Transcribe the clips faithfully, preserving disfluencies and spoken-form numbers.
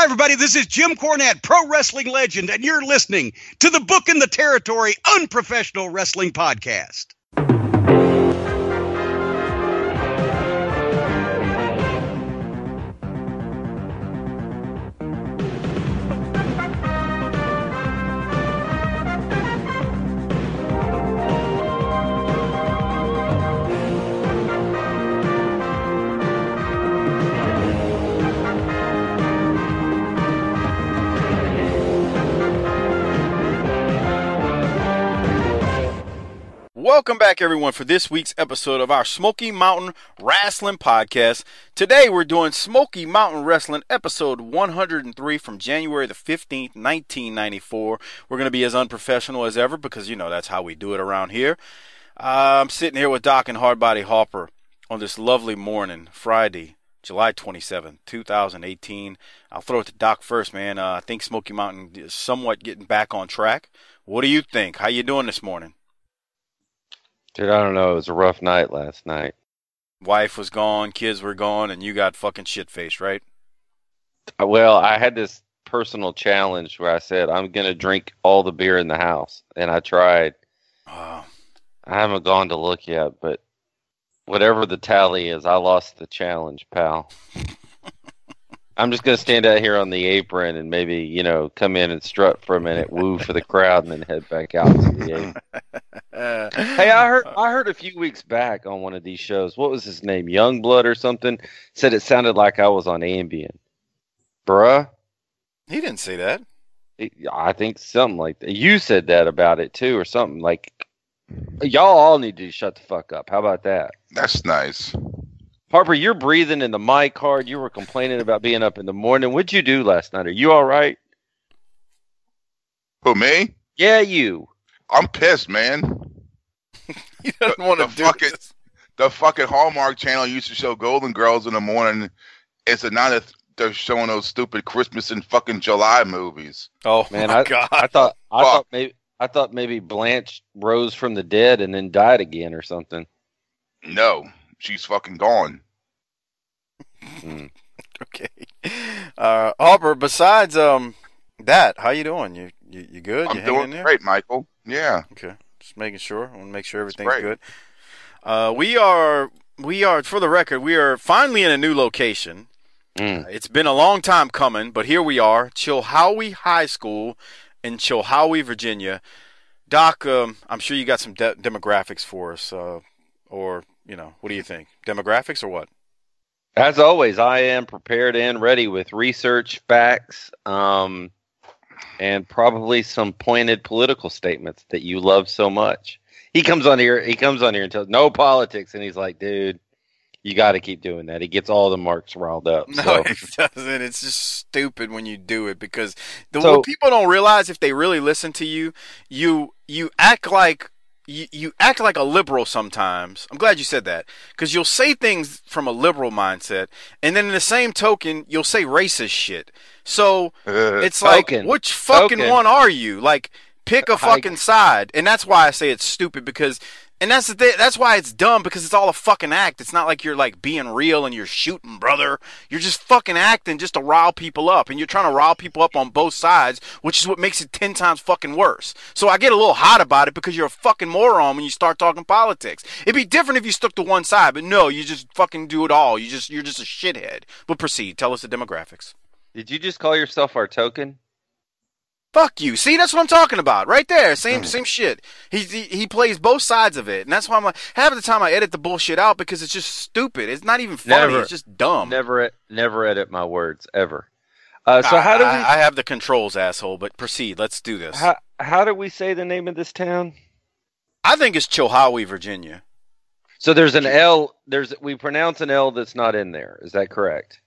everybody. This is Jim Cornette, pro wrestling legend, and you're listening to the Book in the Territory Unprofessional Wrestling Podcast. Welcome back, everyone, for this week's episode of our Smoky Mountain Wrestling Podcast. Today, we're doing Smoky Mountain Wrestling episode one hundred three from January the fifteenth, nineteen ninety-four. We're going to be as unprofessional as ever because, you know, that's how we do it around here. Uh, I'm sitting here with Doc and Hardbody Harper on this lovely morning, Friday, July twenty-seventh, two thousand eighteen. I'll throw it to Doc first, man. Uh, I think Smoky Mountain is somewhat getting back on track. What do you think? How you doing this morning? Dude, I don't know. It was a rough night last night. Wife was gone, kids were gone, and you got fucking shit-faced, right? Well, I had this personal challenge where I said, I'm going to drink all the beer in the house. And I tried. Oh. I haven't gone to look yet, but whatever the tally is, I lost the challenge, pal. I'm just going to stand out here on the apron and maybe, you know, come in and strut for a minute, woo for the crowd, and then head back out to the apron. Hey, I heard I heard a few weeks back on one of these shows, what was his name, Youngblood or something, said it sounded like I was on Ambien. Bruh. He didn't say that. I think something like that. You said that about it, too, or something. Like, y'all all need to shut the fuck up. How about that? That's nice. Harper, you're breathing in the mic hard. You were complaining about being up in the morning. What'd you do last night? Are you all right? Who, me? Yeah, you. I'm pissed, man. He doesn't want to do fucking, this. The fucking Hallmark Channel used to show Golden Girls in the morning. It's a now that they're showing those stupid Christmas and fucking July movies. Oh man, my I, God! I thought I Fuck. thought maybe I thought maybe Blanche rose from the dead and then died again or something. No, she's fucking gone. Hmm. Okay, uh, Harper. Besides um that, how you doing? You you, you good? I'm you hanging in doing there? great, Michael. Yeah. Okay, just making sure. I want to make sure everything's great. good. Uh, we are we are for the record. We are finally in a new location. Mm. Uh, it's been a long time coming, but here we are, Chilhowie High School in Chilhowie, Virginia. Doc, um, I'm sure you got some de- demographics for us, uh, or you know, what do you think? Demographics or what? As always, I am prepared and ready with research, facts, um, and probably some pointed political statements that you love so much. He comes on here. He comes on here and tells no politics, and he's like, "Dude, you got to keep doing that." He gets all the marks riled up. No, so. it doesn't. It's just stupid when you do it because the So- what people don't realize if they really listen to you, you you act like. You, you act like a liberal sometimes. I'm glad you said that because you'll say things from a liberal mindset, and then in the same token, you'll say racist shit. So Uh, it's like, Token. which fucking Token. one are you? Like, pick a I- fucking side, and that's why I say it's stupid because, and that's the thing. That's why it's dumb because it's all a fucking act. It's not like you're like being real and you're shooting, brother. You're just fucking acting just to rile people up, and you're trying to rile people up on both sides, which is what makes it ten times fucking worse. So I get a little hot about it because you're a fucking moron when you start talking politics. It'd be different if you stuck to one side, but no, you just fucking do it all. You just you're just a shithead. But proceed. Tell us the demographics. Did you just call yourself our token? Fuck you. See, that's what I'm talking about. Right there. Same same shit. He, he he plays both sides of it. And that's why I'm like, half of the time I edit the bullshit out because it's just stupid. It's not even funny. Never. It's just dumb. Never, never edit my words ever. Uh, so I, how do we? I, I have the controls, asshole, but proceed. Let's do this. how, how do we say the name of this town? I think it's Chilhowie, Virginia. So there's an L. There's we pronounce an L that's not in there. Is that correct?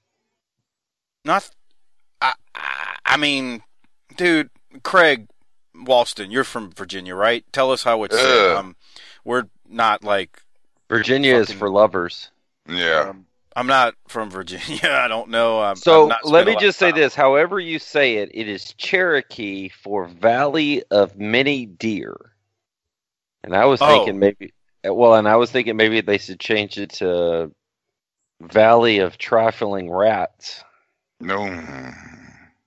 Not, I, I, I mean, dude, Craig Walston, you're from Virginia, right? Tell us how it's said. Ugh. Um, we're not like Virginia is Fucking- for lovers. Yeah. um, I'm not from Virginia. I don't know. I'm, So I've not let spent me a lot just of say time. this. However you say it, it is Cherokee for Valley of Many Deer. And I was Oh. thinking maybe, well, and I was thinking maybe they should change it to Valley of Trifling Rats. No.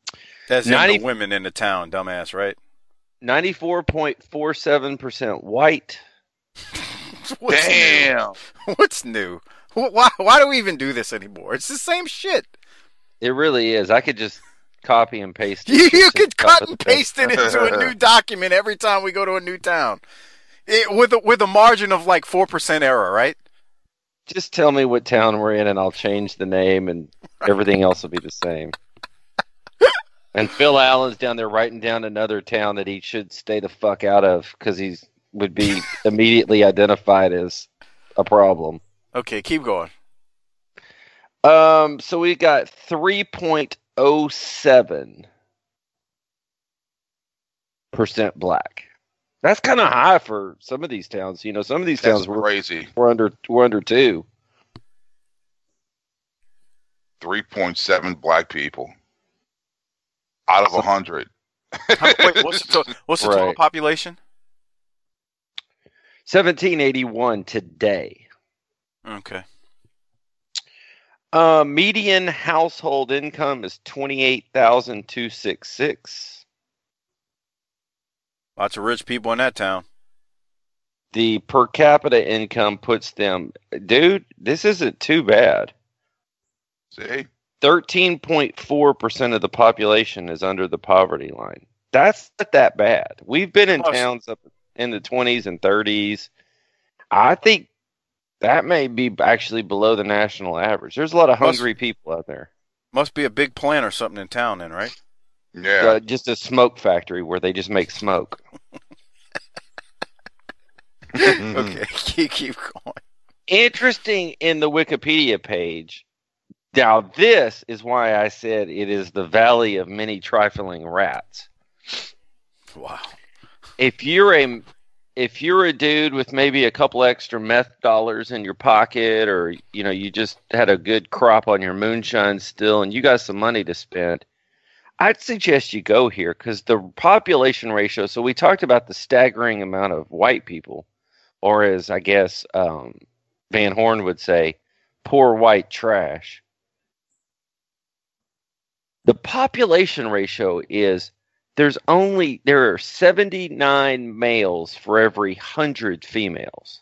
As in ninety the women in the town, dumbass, right? ninety-four point four seven percent white. What's Damn. New? What's new? Why, why do we even do this anymore? It's the same shit. It really is. I could just copy and paste it. You, just you to could top cut of and the page. paste it into a new document every time we go to a new town. It, with, a, with a margin of like four percent error, right? Just tell me what town we're in and I'll change the name and everything else will be the same. And Phil Allen's down there writing down another town that he should stay the fuck out of because he's would be immediately identified as a problem. Okay, keep going. Um, so we got three point oh seven percent black. That's kind of high for some of these towns. You know, some of these That's towns were crazy. We're under we're under two. three point seven black people out of one hundred. How, wait, what's the, to, what's the total Right. population? seventeen eighty-one today. Okay. Uh, median household income is twenty-eight thousand two hundred sixty-six. Lots of rich people in that town. The per capita income puts them, dude, this isn't too bad. See? thirteen point four percent of the population is under the poverty line. That's not that bad. We've been in Plus- towns up in the twenties and thirties. I think that may be actually below the national average. There's a lot of Plus- hungry people out there. Must be a big plant or something in town then, right? Yeah. Uh, just a smoke factory where they just make smoke. Okay, keep, keep going. Interesting in the Wikipedia page. Now, this is why I said it is the valley of many trifling rats. Wow. If you're a if you're a dude with maybe a couple extra meth dollars in your pocket, or you know you just had a good crop on your moonshine still, and you got some money to spend, I'd suggest you go here because the population ratio. So we talked about the staggering amount of white people, or as I guess um, Van Horn would say, poor white trash. The population ratio is there's only there are seventy-nine males for every one hundred females.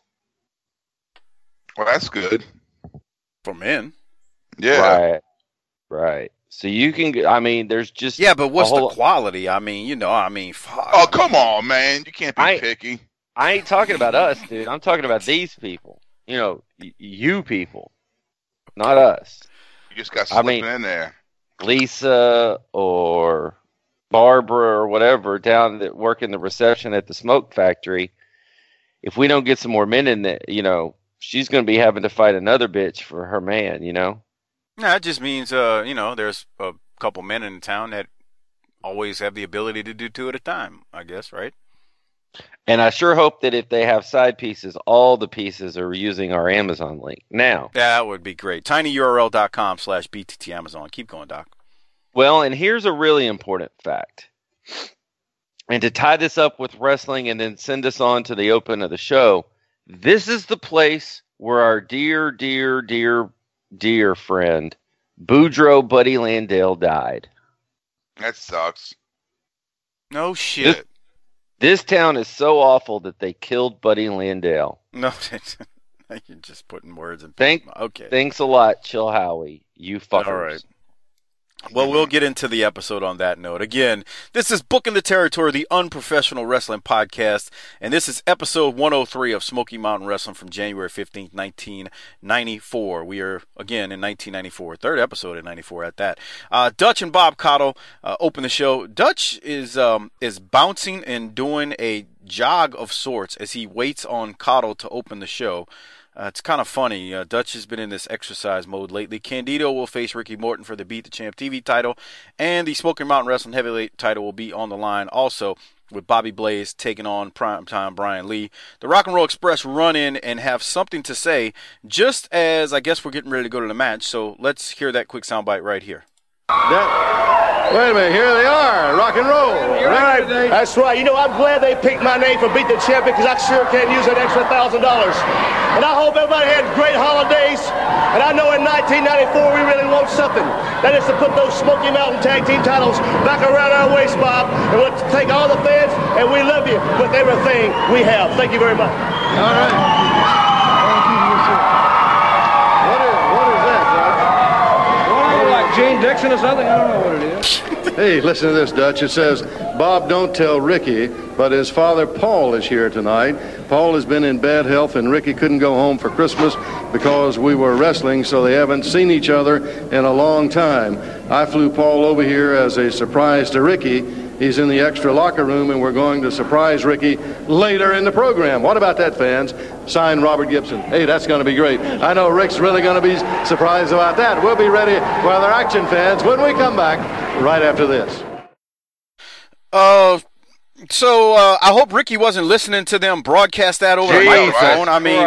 Well, that's good. For men. Yeah. Right. Right. So you can get- I mean there's just Yeah, but what's a whole- the quality? I mean, you know, I mean, fuck. Oh, come on, man. You can't be I- picky. I ain't talking about us, dude. I'm talking about these people. You know, y- you people. Not us. You just got I slipping mean- in there. Lisa or Barbara or whatever down that work in the reception at the smoke factory, if we don't get some more men in there, you know, she's going to be having to fight another bitch for her man, you know? No, it just means, uh, you know, there's a couple men in the town that always have the ability to do two at a time, I guess, right? And I sure hope that if they have side pieces, all the pieces are using our Amazon link. Now, That would be great. tinyurl.com slash BTT Amazon. Keep going, Doc. well, and here's a really important fact. And to tie this up with wrestling and then send us on to the open of the show, this is the place where our dear, dear, dear, dear friend, Boudreaux Buddy Landale died. That sucks. No shit. This town is so awful that they killed Buddy Landale. No, you're just putting words in. Thank- Okay. Thanks a lot, Chill Howie. You fuckers. All right. Well, we'll get into the episode on that note. Again, this is Booking the Territory, the Unprofessional Wrestling Podcast, and this is episode one oh three of Smoky Mountain Wrestling from January fifteenth, nineteen ninety-four. We are, again, in nineteen ninety-four. Third episode in ninety-four at that. Uh, Dutch and Bob Cottle uh, open the show. Dutch is um, is bouncing and doing a jog of sorts as he waits on Cottle to open the show. Uh, it's kind of funny. Uh, Dutch has been in this exercise mode lately. Candido will face Ricky Morton for the Beat the Champ T V title, and the Smoky Mountain Wrestling Heavyweight title will be on the line also, with Bobby Blaze taking on primetime Brian Lee. The Rock and Roll Express run in and have something to say, just as I guess we're getting ready to go to the match, so let's hear that quick soundbite right here. That, wait a minute, here they are, rock and roll. Right, that's right. You know, I'm glad they picked my name for Beat the Champion because I sure can't use that extra thousand dollars. And I hope everybody had great holidays. And I know in nineteen ninety-four we really want something. That is to put those Smoky Mountain Tag Team titles back around our waist, Bob. And we'll take all the fans, and we love you with everything we have. Thank you very much. All right. What is, what is that, Dutch? Like Gene Dixon or something? I don't know what it is. Hey, listen to this, Dutch. It says, Bob, don't tell Ricky, but his father, Paul, is here tonight. Paul has been in bad health, and Ricky couldn't go home for Christmas because we were wrestling, so they haven't seen each other in a long time. I flew Paul over here as a surprise to Ricky. He's in the extra locker room, and we're going to surprise Ricky later in the program. What about that, fans? Signed, Robert Gibson. Hey, that's going to be great. I know Rick's really going to be surprised about that. We'll be ready for other action, fans, when we come back right after this. Uh, so uh, I hope Ricky wasn't listening to them broadcast that over the microphone. I mean,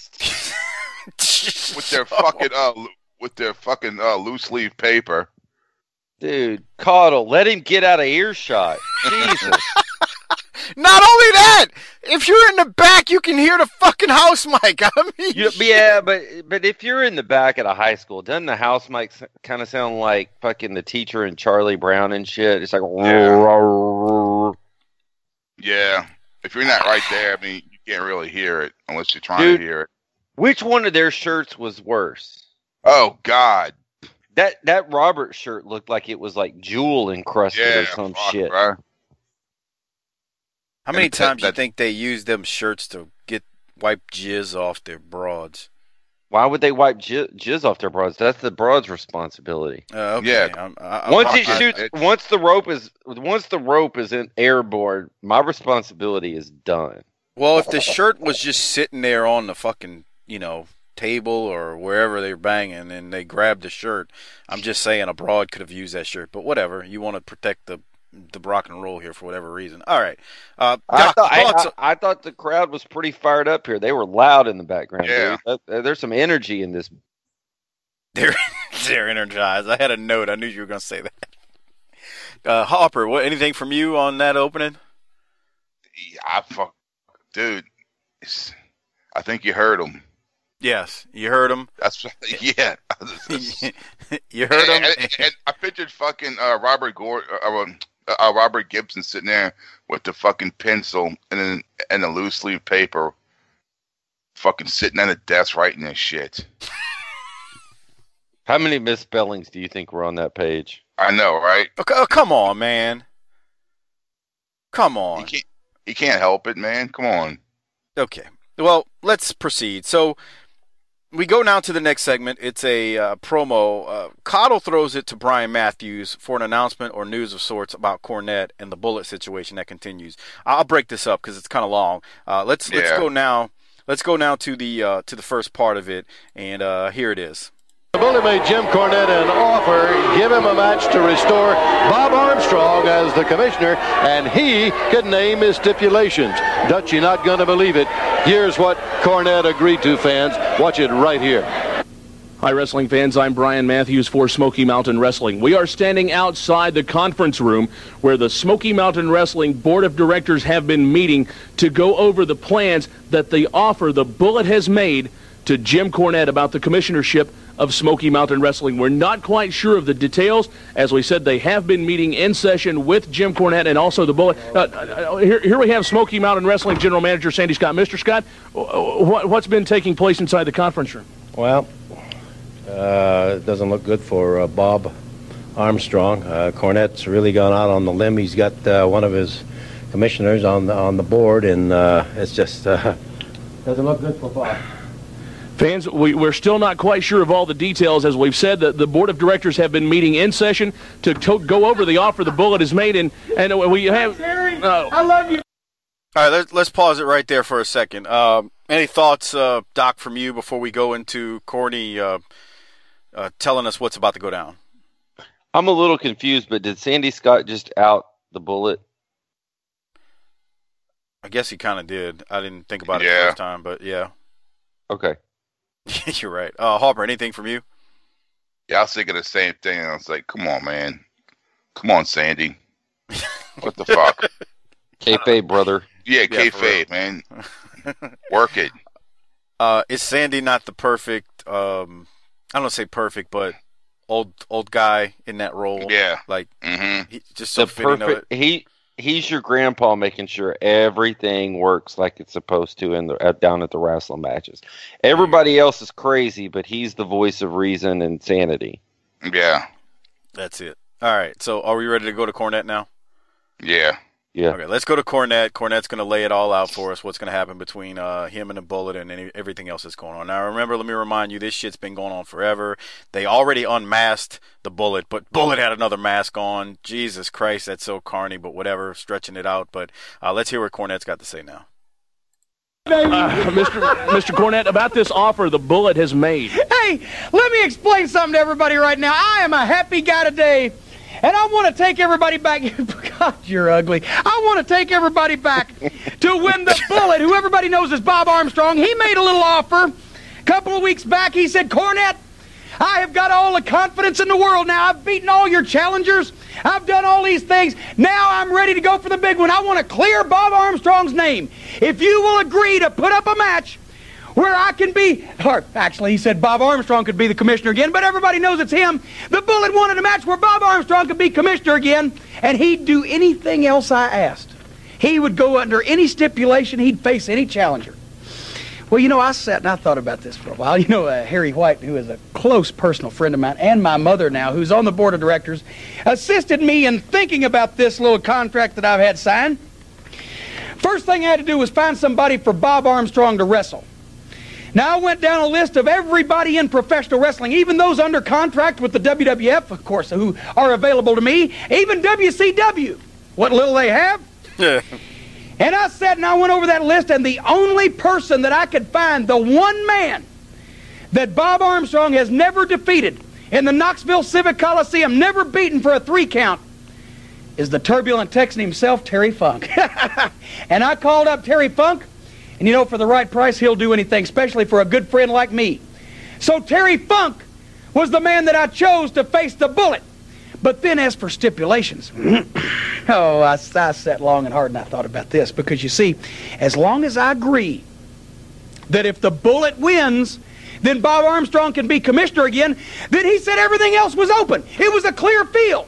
with their fucking uh, with their fucking uh, loose leaf paper. Dude, Caudle, let him get out of earshot. Jesus. Not only that, if you're in the back, you can hear the fucking house mic. I mean, you, yeah, but but if you're in the back at a high school, doesn't the house mic kind of sound like fucking the teacher and Charlie Brown and shit? It's like, yeah. yeah. If you're not right there, I mean, you can't really hear it unless you're trying Dude, to hear it. Which one of their shirts was worse? Oh God. That that Robert shirt looked like it was like jewel encrusted yeah, or some fuck, shit. Bro. How many And times do that- you think they use them shirts to get wipe jizz off their broads? Why would they wipe j- jizz off their broads? That's the broad's responsibility. Uh, okay. Yeah. I'm, I, Once I'm, it I- shoots, it's- once the rope is once the rope is in airborne, my responsibility is done. Well, if the shirt was just sitting there on the fucking, you know, table or wherever they're banging and they grabbed the shirt, I'm just saying a broad could have used that shirt. But whatever, you want to protect the the rock and roll here for whatever reason. All right. Uh, I Doc, thought, I, thoughts- I, I thought the crowd was pretty fired up here. They were loud in the background. Yeah. There- that- there's some energy in this. They're they're energized. I had a note. I knew you were going to say that. Uh, Hopper, what? Anything from you on that opening? Yeah, I fuck, dude. it's- I think you heard him. Yes, you heard him. That's yeah. You heard him. And, and, and I pictured fucking uh, Robert Gord, uh, uh, uh, Robert Gibson sitting there with the fucking pencil and then and the loose leaf paper, fucking sitting at a desk writing this shit. How many misspellings do you think were on that page? I know, right? Okay, oh, come on, man. Come He on. can't. He can't help it, man. Come on. Okay. Well, let's proceed. So we go now to the next segment. It's a uh, promo. Uh, Cottle throws it to Brian Matthews for an announcement or news of sorts about Cornette and the bullet situation that continues. I'll break this up because it's kind of long. Uh, let's let's Yeah. go now. Let's go now to the uh, to the first part of it, and uh, here it is. The Bullet made Jim Cornette an offer, give him a match to restore Bob Armstrong as the commissioner, and he could name his stipulations. Dutch, you're not going to believe it. Here's what Cornette agreed to, fans. Watch it right here. Hi, wrestling fans. I'm Brian Matthews for Smoky Mountain Wrestling. We are standing outside the conference room where the Smoky Mountain Wrestling Board of Directors have been meeting to go over the plans that the offer the Bullet has made to Jim Cornette about the commissionership of Smoky Mountain Wrestling. We're not quite sure of the details. As we said, they have been meeting in session with Jim Cornette and also the Bullet. Uh, uh, here, here we have Smoky Mountain Wrestling General Manager Sandy Scott. Mister Scott, what, what's been taking place inside the conference room? Well, uh, it doesn't look good for uh, Bob Armstrong. Uh, Cornette's really gone out on the limb. He's got uh, one of his commissioners on the, on the board, and uh, it's just uh, doesn't look good for Bob. Fans, we, we're still not quite sure of all the details. As we've said, the, the board of directors have been meeting in session to, to go over the offer the Bullet has made, and, and we have... Uh, I love you. All right, let's, let's pause it right there for a second. Um, any thoughts, uh, Doc, from you before we go into Corny uh, uh, telling us what's about to go down? I'm a little confused, but did Sandy Scott just out the Bullet? I guess he kind of did. I didn't think about it Yeah. the first time, but yeah. Okay. You're right. Uh, Harper, anything from you? Yeah, I was thinking the same thing. I was like, come on, man. Come on, Sandy. What the fuck? Kayfabe, brother. Yeah, Yeah, kayfabe, man. Work it. Uh, is Sandy not the perfect, um, I don't want to say perfect, but old old guy in that role? Yeah. Like, Mm-hmm. he, just so The fitting of perfect. it. He he's your grandpa, making sure everything works like it's supposed to in the uh, down at the wrestling matches. Everybody else is crazy, but he's the voice of reason and sanity. Yeah. That's it. All right, so are we ready to go to Cornette now? Yeah. Yeah. Okay, let's go to Cornette. Cornette's going to lay it all out for us, what's going to happen between uh, him and the Bullet and any, everything else that's going on. Now, remember, let me remind you, this shit's been going on forever. They already unmasked the Bullet, but Bullet had another mask on. Jesus Christ, that's so carny, but whatever, stretching it out. But uh, let's hear what Cornette's got to say now. Uh, Mister Mister Cornette, about this offer the Bullet has made. Hey, let me explain something to everybody right now. I am a happy guy today, and I want to take everybody back. God, you're ugly. I want to take everybody back to when the Bullet, who everybody knows as Bob Armstrong, he made a little offer a couple of weeks back. He said, Cornette, I have got all the confidence in the world now. I've beaten all your challengers. I've done all these things. Now I'm ready to go for the big one. I want to clear Bob Armstrong's name. If you will agree to put up a match where I can be, or actually he said Bob Armstrong could be the commissioner again, but everybody knows it's him. The Bullet wanted a match where Bob Armstrong could be commissioner again, and he'd do anything else I asked. He would go under any stipulation. He'd face any challenger. Well, you know, I sat and I thought about this for a while. You know, uh, Harry White, who is a close personal friend of mine, and my mother now, who's on the board of directors, assisted me in thinking about this little contract that I've had signed. First thing I had to do was find somebody for Bob Armstrong to wrestle. Now, I went down a list of everybody in professional wrestling, even those under contract with the W W F, of course, who are available to me, even W C W, what little they have. Yeah. And I sat and I went over that list, and the only person that I could find, the one man that Bob Armstrong has never defeated in the Knoxville Civic Coliseum, never beaten for a three count, is the turbulent Texan himself, Terry Funk. And I called up Terry Funk, and you know, for the right price, he'll do anything, especially for a good friend like me. So Terry Funk was the man that I chose to face the Bullet. But then as for stipulations, oh, I, I sat long and hard and I thought about this, because you see, as long as I agree that if the Bullet wins, then Bob Armstrong can be commissioner again, then he said everything else was open. It was a clear field.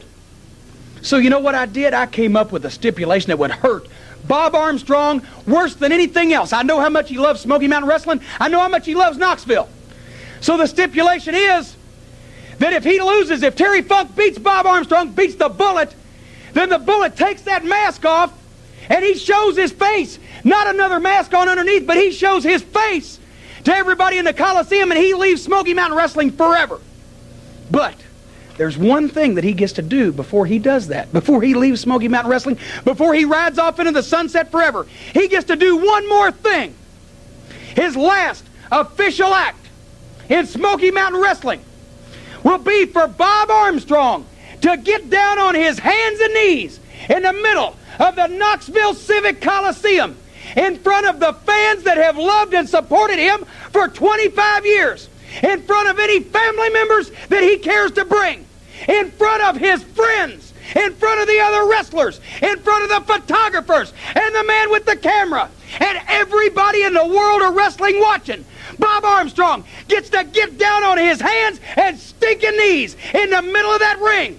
So you know what I did? I came up with a stipulation that would hurt Bob Armstrong worse than anything else. I know how much he loves Smoky Mountain Wrestling. I know how much he loves Knoxville. So the stipulation is that if he loses, if Terry Funk beats Bob Armstrong, beats the Bullet, then the Bullet takes that mask off and he shows his face. Not another mask on underneath, but he shows his face to everybody in the Coliseum, and he leaves Smoky Mountain Wrestling forever. But there's one thing that he gets to do before he does that, before he leaves Smoky Mountain Wrestling, before he rides off into the sunset forever. He gets to do one more thing. His last official act in Smoky Mountain Wrestling will be for Bob Armstrong to get down on his hands and knees in the middle of the Knoxville Civic Coliseum in front of the fans that have loved and supported him for twenty-five years, in front of any family members that he cares to bring, in front of his friends, in front of the other wrestlers, in front of the photographers and the man with the camera, and everybody in the world of wrestling watching. Bob Armstrong gets to get down on his hands and stinking knees in the middle of that ring.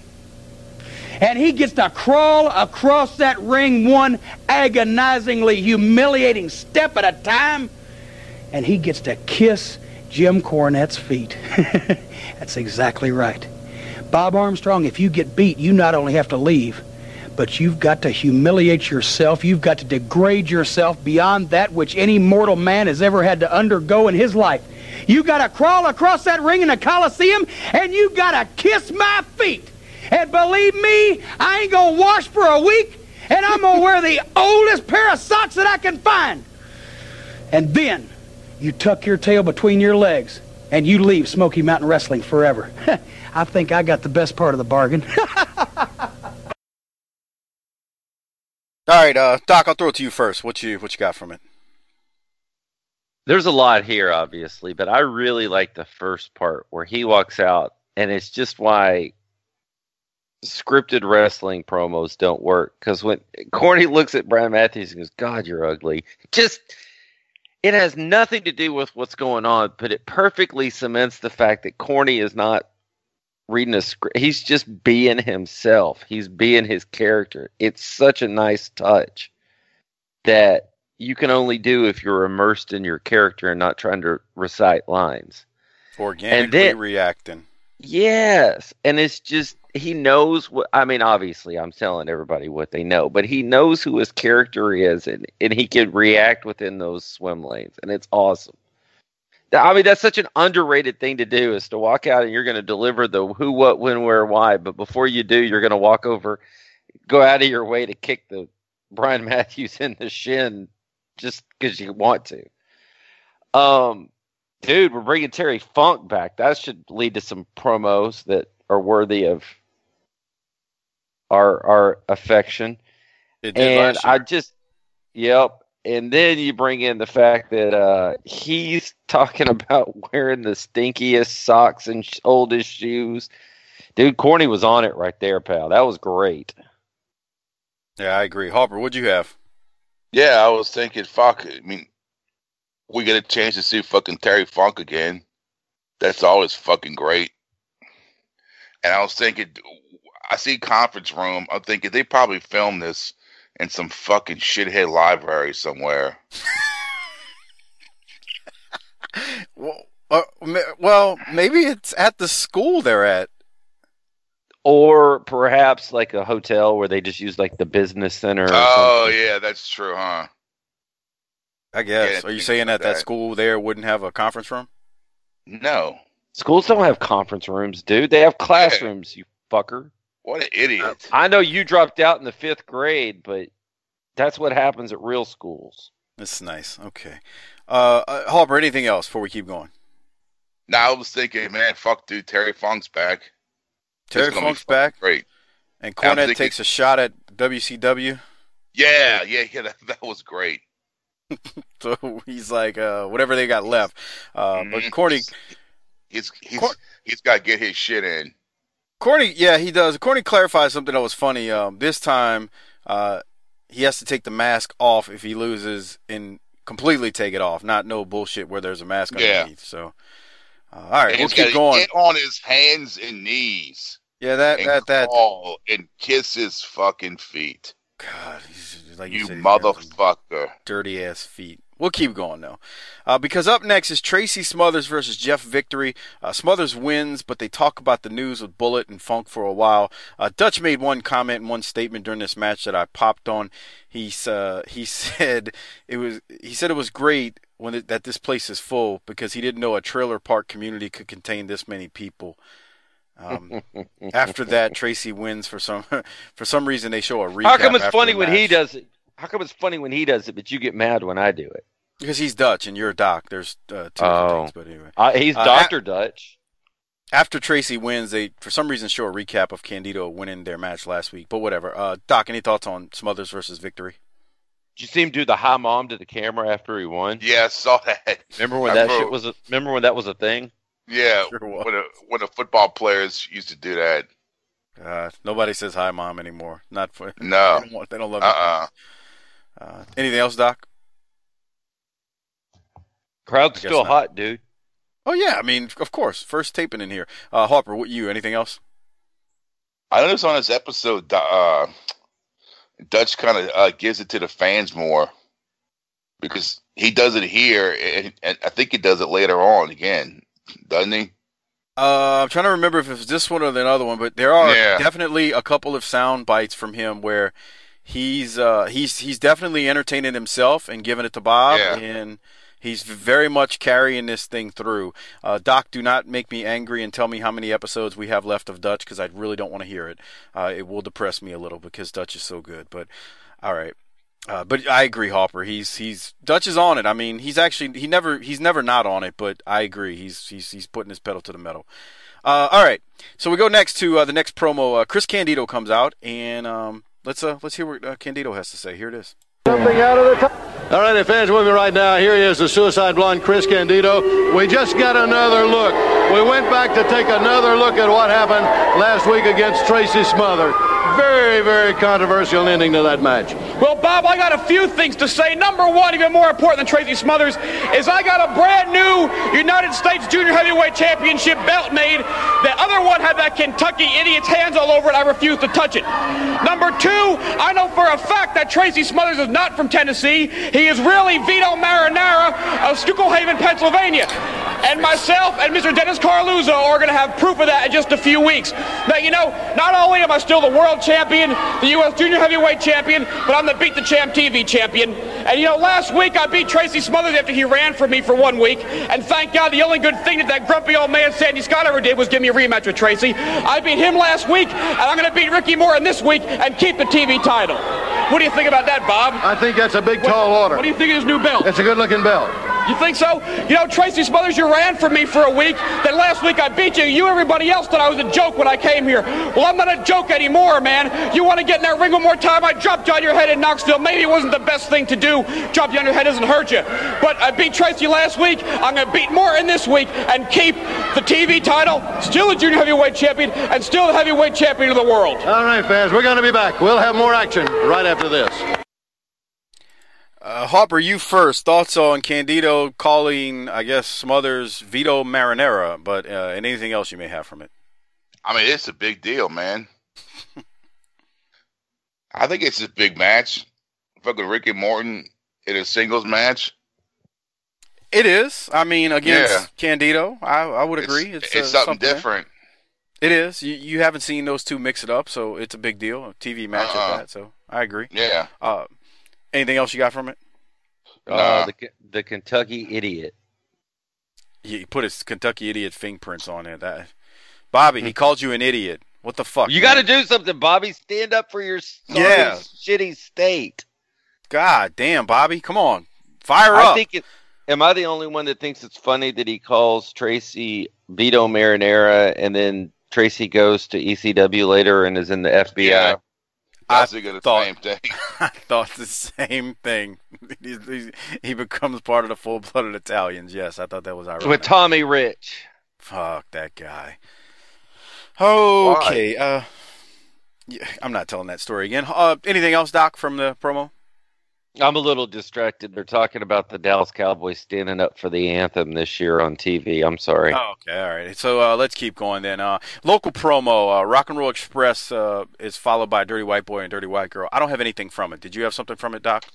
And he gets to crawl across that ring one agonizingly humiliating step at a time. And he gets to kiss Jim Cornette's feet. That's exactly right. Bob Armstrong, if you get beat, you not only have to leave, but you've got to humiliate yourself. You've got to degrade yourself beyond that which any mortal man has ever had to undergo in his life. You've got to crawl across that ring in the Coliseum, and you've got to kiss my feet. And believe me, I ain't going to wash for a week, and I'm going to wear the oldest pair of socks that I can find. And then you tuck your tail between your legs, and you leave Smoky Mountain Wrestling forever. I think I got the best part of the bargain. All right, uh, Doc, I'll throw it to you first. What you what you got from it? There's a lot here, obviously, but I really like the first part where he walks out and it's just why scripted wrestling promos don't work. Because when Corny looks at Brian Matthews and goes, "God, you're ugly," just it has nothing to do with what's going on, but it perfectly cements the fact that Corny is not reading a script. He's just being himself. He's being his character. It's such a nice touch that you can only do if you're immersed in your character and not trying to recite lines. Organically and then, reacting. Yes. And it's just, he knows what, I mean, obviously I'm telling everybody what they know, but he knows who his character is, and, and he can react within those swim lanes. And it's awesome. I mean, that's such an underrated thing to do, is to walk out and you're going to deliver the who, what, when, where, why. But before you do, you're going to walk over, go out of your way to kick the Brian Matthews in the shin just because you want to. Um, dude, we're bringing Terry Funk back. That should lead to some promos that are worthy of our our affection. It did and last year. I just, yep. And then you bring in the fact that uh, he's talking about wearing the stinkiest socks and sh- oldest shoes. Dude, Corny was on it right there, pal. That was great. Yeah, I agree. Harper, what'd you have? Yeah, I was thinking, fuck. I mean, we get a chance to see fucking Terry Funk again. That's always fucking great. And I was thinking, I see conference room. I'm thinking they probably filmed this in some fucking shithead library somewhere. well, uh, well, maybe it's at the school they're at. Or perhaps like a hotel where they just use like the business center. Or oh, something. yeah, that's true, huh? I guess. Yeah, Are you saying that, that that school there wouldn't have a conference room? No. Schools don't have conference rooms, dude. They have classrooms, yeah. You fucker. What an idiot. I know you dropped out in the fifth grade, but that's what happens at real schools. That's nice. Okay. Uh, uh, Harper, anything else before we keep going? Now, I was thinking, man, fuck, dude, Terry Funk's back. Terry Funk's back. Great. And Cornette thinking, takes a shot at W C W. Yeah, yeah, yeah. That, that was great. So he's like, uh, whatever they got left. Uh, mm-hmm. But Corny, he's he's Cor- he's got to get his shit in. Corny, yeah, he does. Corny clarifies something that was funny. Um, this time, uh, he has to take the mask off if he loses, and completely take it off. Not no bullshit where there's a mask underneath. Yeah. So, uh, all right, and we'll keep going. Get on his hands and knees. Yeah, that and that that. Crawl and kiss his fucking feet. God, he's, like you, you said, motherfucker! Dirty ass feet. We'll keep going though, uh, because up next is Tracy Smothers versus Jeff Victory. Uh, Smothers wins, but they talk about the news with Bullet and Funk for a while. Uh, Dutch made one comment and one statement during this match that I popped on. He uh, he said it was he said it was great when it, that this place is full, because he didn't know a trailer park community could contain this many people. Um, after that, Tracy wins for some for some reason. They show a recap. How come it's after funny the when match. he does it? How come it's funny when he does it, but you get mad when I do it? Because he's Dutch and you're Doc. There's uh, two oh. things, but anyway. Uh, he's Doctor Uh, Dutch. After Tracy wins, they for some reason show a recap of Candido winning their match last week. But whatever. Uh, Doc, any thoughts on Smothers versus Victory? Did you see him do the high mom to the camera after he won? Yeah, I saw that. Remember when I that shit was? A, remember when that was a thing? Yeah, sure when a, when the football players used to do that. Uh, nobody says hi, mom anymore. Not for no. They don't, want, they don't love uh-uh. it. Uh, anything else, Doc? Crowd's still not. Hot, dude. Oh yeah, I mean, of course, first taping in here. Uh, Harper, what you? Anything else? I noticed on this episode, uh, Dutch kind of uh, gives it to the fans more, because he does it here, and, and I think he does it later on again, doesn't he? Uh, I'm trying to remember if it was this one or the other one, but there are yeah. definitely a couple of sound bites from him where he's uh, he's he's definitely entertaining himself and giving it to Bob, yeah. and he's very much carrying this thing through. Uh, Doc, do not make me angry and tell me how many episodes we have left of Dutch, because I really don't want to hear it. Uh, it will depress me a little because Dutch is so good. But all right. Uh, but I agree, Hopper. He's he's Dutch is on it. I mean, he's actually he never he's never not on it. But I agree, he's he's he's putting his pedal to the metal. Uh, all right, so we go next to uh, the next promo. Uh, Chris Candido comes out, and um, let's uh let's hear what uh, Candido has to say. Here it is. Something out of the top. All right, fans with me right now. Here he is, the Suicide Blonde, Chris Candido. We just got another look. We went back to take another look at what happened last week against Tracy Smothers. Very, very controversial ending to that match. Well, Bob, I got a few things to say. Number one, even more important than Tracy Smothers, is I got a brand new United States Junior Heavyweight Championship belt made. The other one had that Kentucky idiot's hands all over it. I refuse to touch it. Number two, I know for a fact that Tracy Smothers is not from Tennessee. He is really Vito Marinara of Schuylkill Haven, Pennsylvania. And myself and Mister Dennis Carluzzo are going to have proof of that in just a few weeks. Now, you know, not only am I still the world champion, the U S Junior Heavyweight champion, but I'm the Beat the Champ T V champion. And, you know, last week I beat Tracy Smothers after he ran for me for one week. And thank God the only good thing that that grumpy old man Sandy Scott ever did was give me a rematch with Tracy. I beat him last week, and I'm going to beat Ricky Morton this week and keep the T V title. What do you think about that, Bob? I think that's a big, what, tall order. What do you think of his new belt? It's a good-looking belt. You think so? You know, Tracy Smothers, you ran for me for a week. Then last week I beat you. You, everybody else, thought I was a joke when I came here. Well, I'm not a joke anymore, man. You want to get in that ring one more time? I dropped you on your head in Knoxville. Maybe it wasn't the best thing to do. Drop you on your head doesn't hurt you. But I beat Tracy last week. I'm going to beat Morton this week and keep the T V title, still the junior heavyweight champion, and still the heavyweight champion of the world. All right, fans, we're going to be back. We'll have more action right after this. Uh, Harper, you first. Thoughts on Candido calling, I guess, Smothers Vito Marinara, but uh, and anything else you may have from it? I mean, it's a big deal, man. I think it's a big match. Fucking Ricky Morton in a singles match. It is. I mean, against yeah. Candido, I, I would agree. It's, it's, it's uh, something, something different. It is. You, you haven't seen those two mix it up, so it's a big deal. A T V match uh-uh. at that, so I agree. Yeah. Uh, anything else you got from it? Uh, nah. the the Kentucky Idiot. He put his Kentucky Idiot fingerprints on it. That Bobby, he called you an idiot. What the fuck? You got to do something, Bobby. Stand up for your sorry, yeah. shitty state. God damn, Bobby. Come on. Fire I up. think it, am I the only one that thinks it's funny that he calls Tracy Vito Marinara and then Tracy goes to E C W later and is in the F B I? Yeah. I, I the thought, same thing. I thought the same thing. He, he, he becomes part of the full-blooded Italians. Yes, I thought that was ironic. With Tommy Rich. Fuck that guy. Okay. Uh, yeah, I'm not telling that story again. Uh, anything else, Doc, from the promo? I'm a little distracted. They're talking about the Dallas Cowboys standing up for the anthem this year on T V. I'm sorry. Oh, okay, all right. So uh, let's keep going then. Uh, local promo, uh, Rock and Roll Express uh, is followed by Dirty White Boy and Dirty White Girl. I don't have anything from it. Did you have something from it, Doc?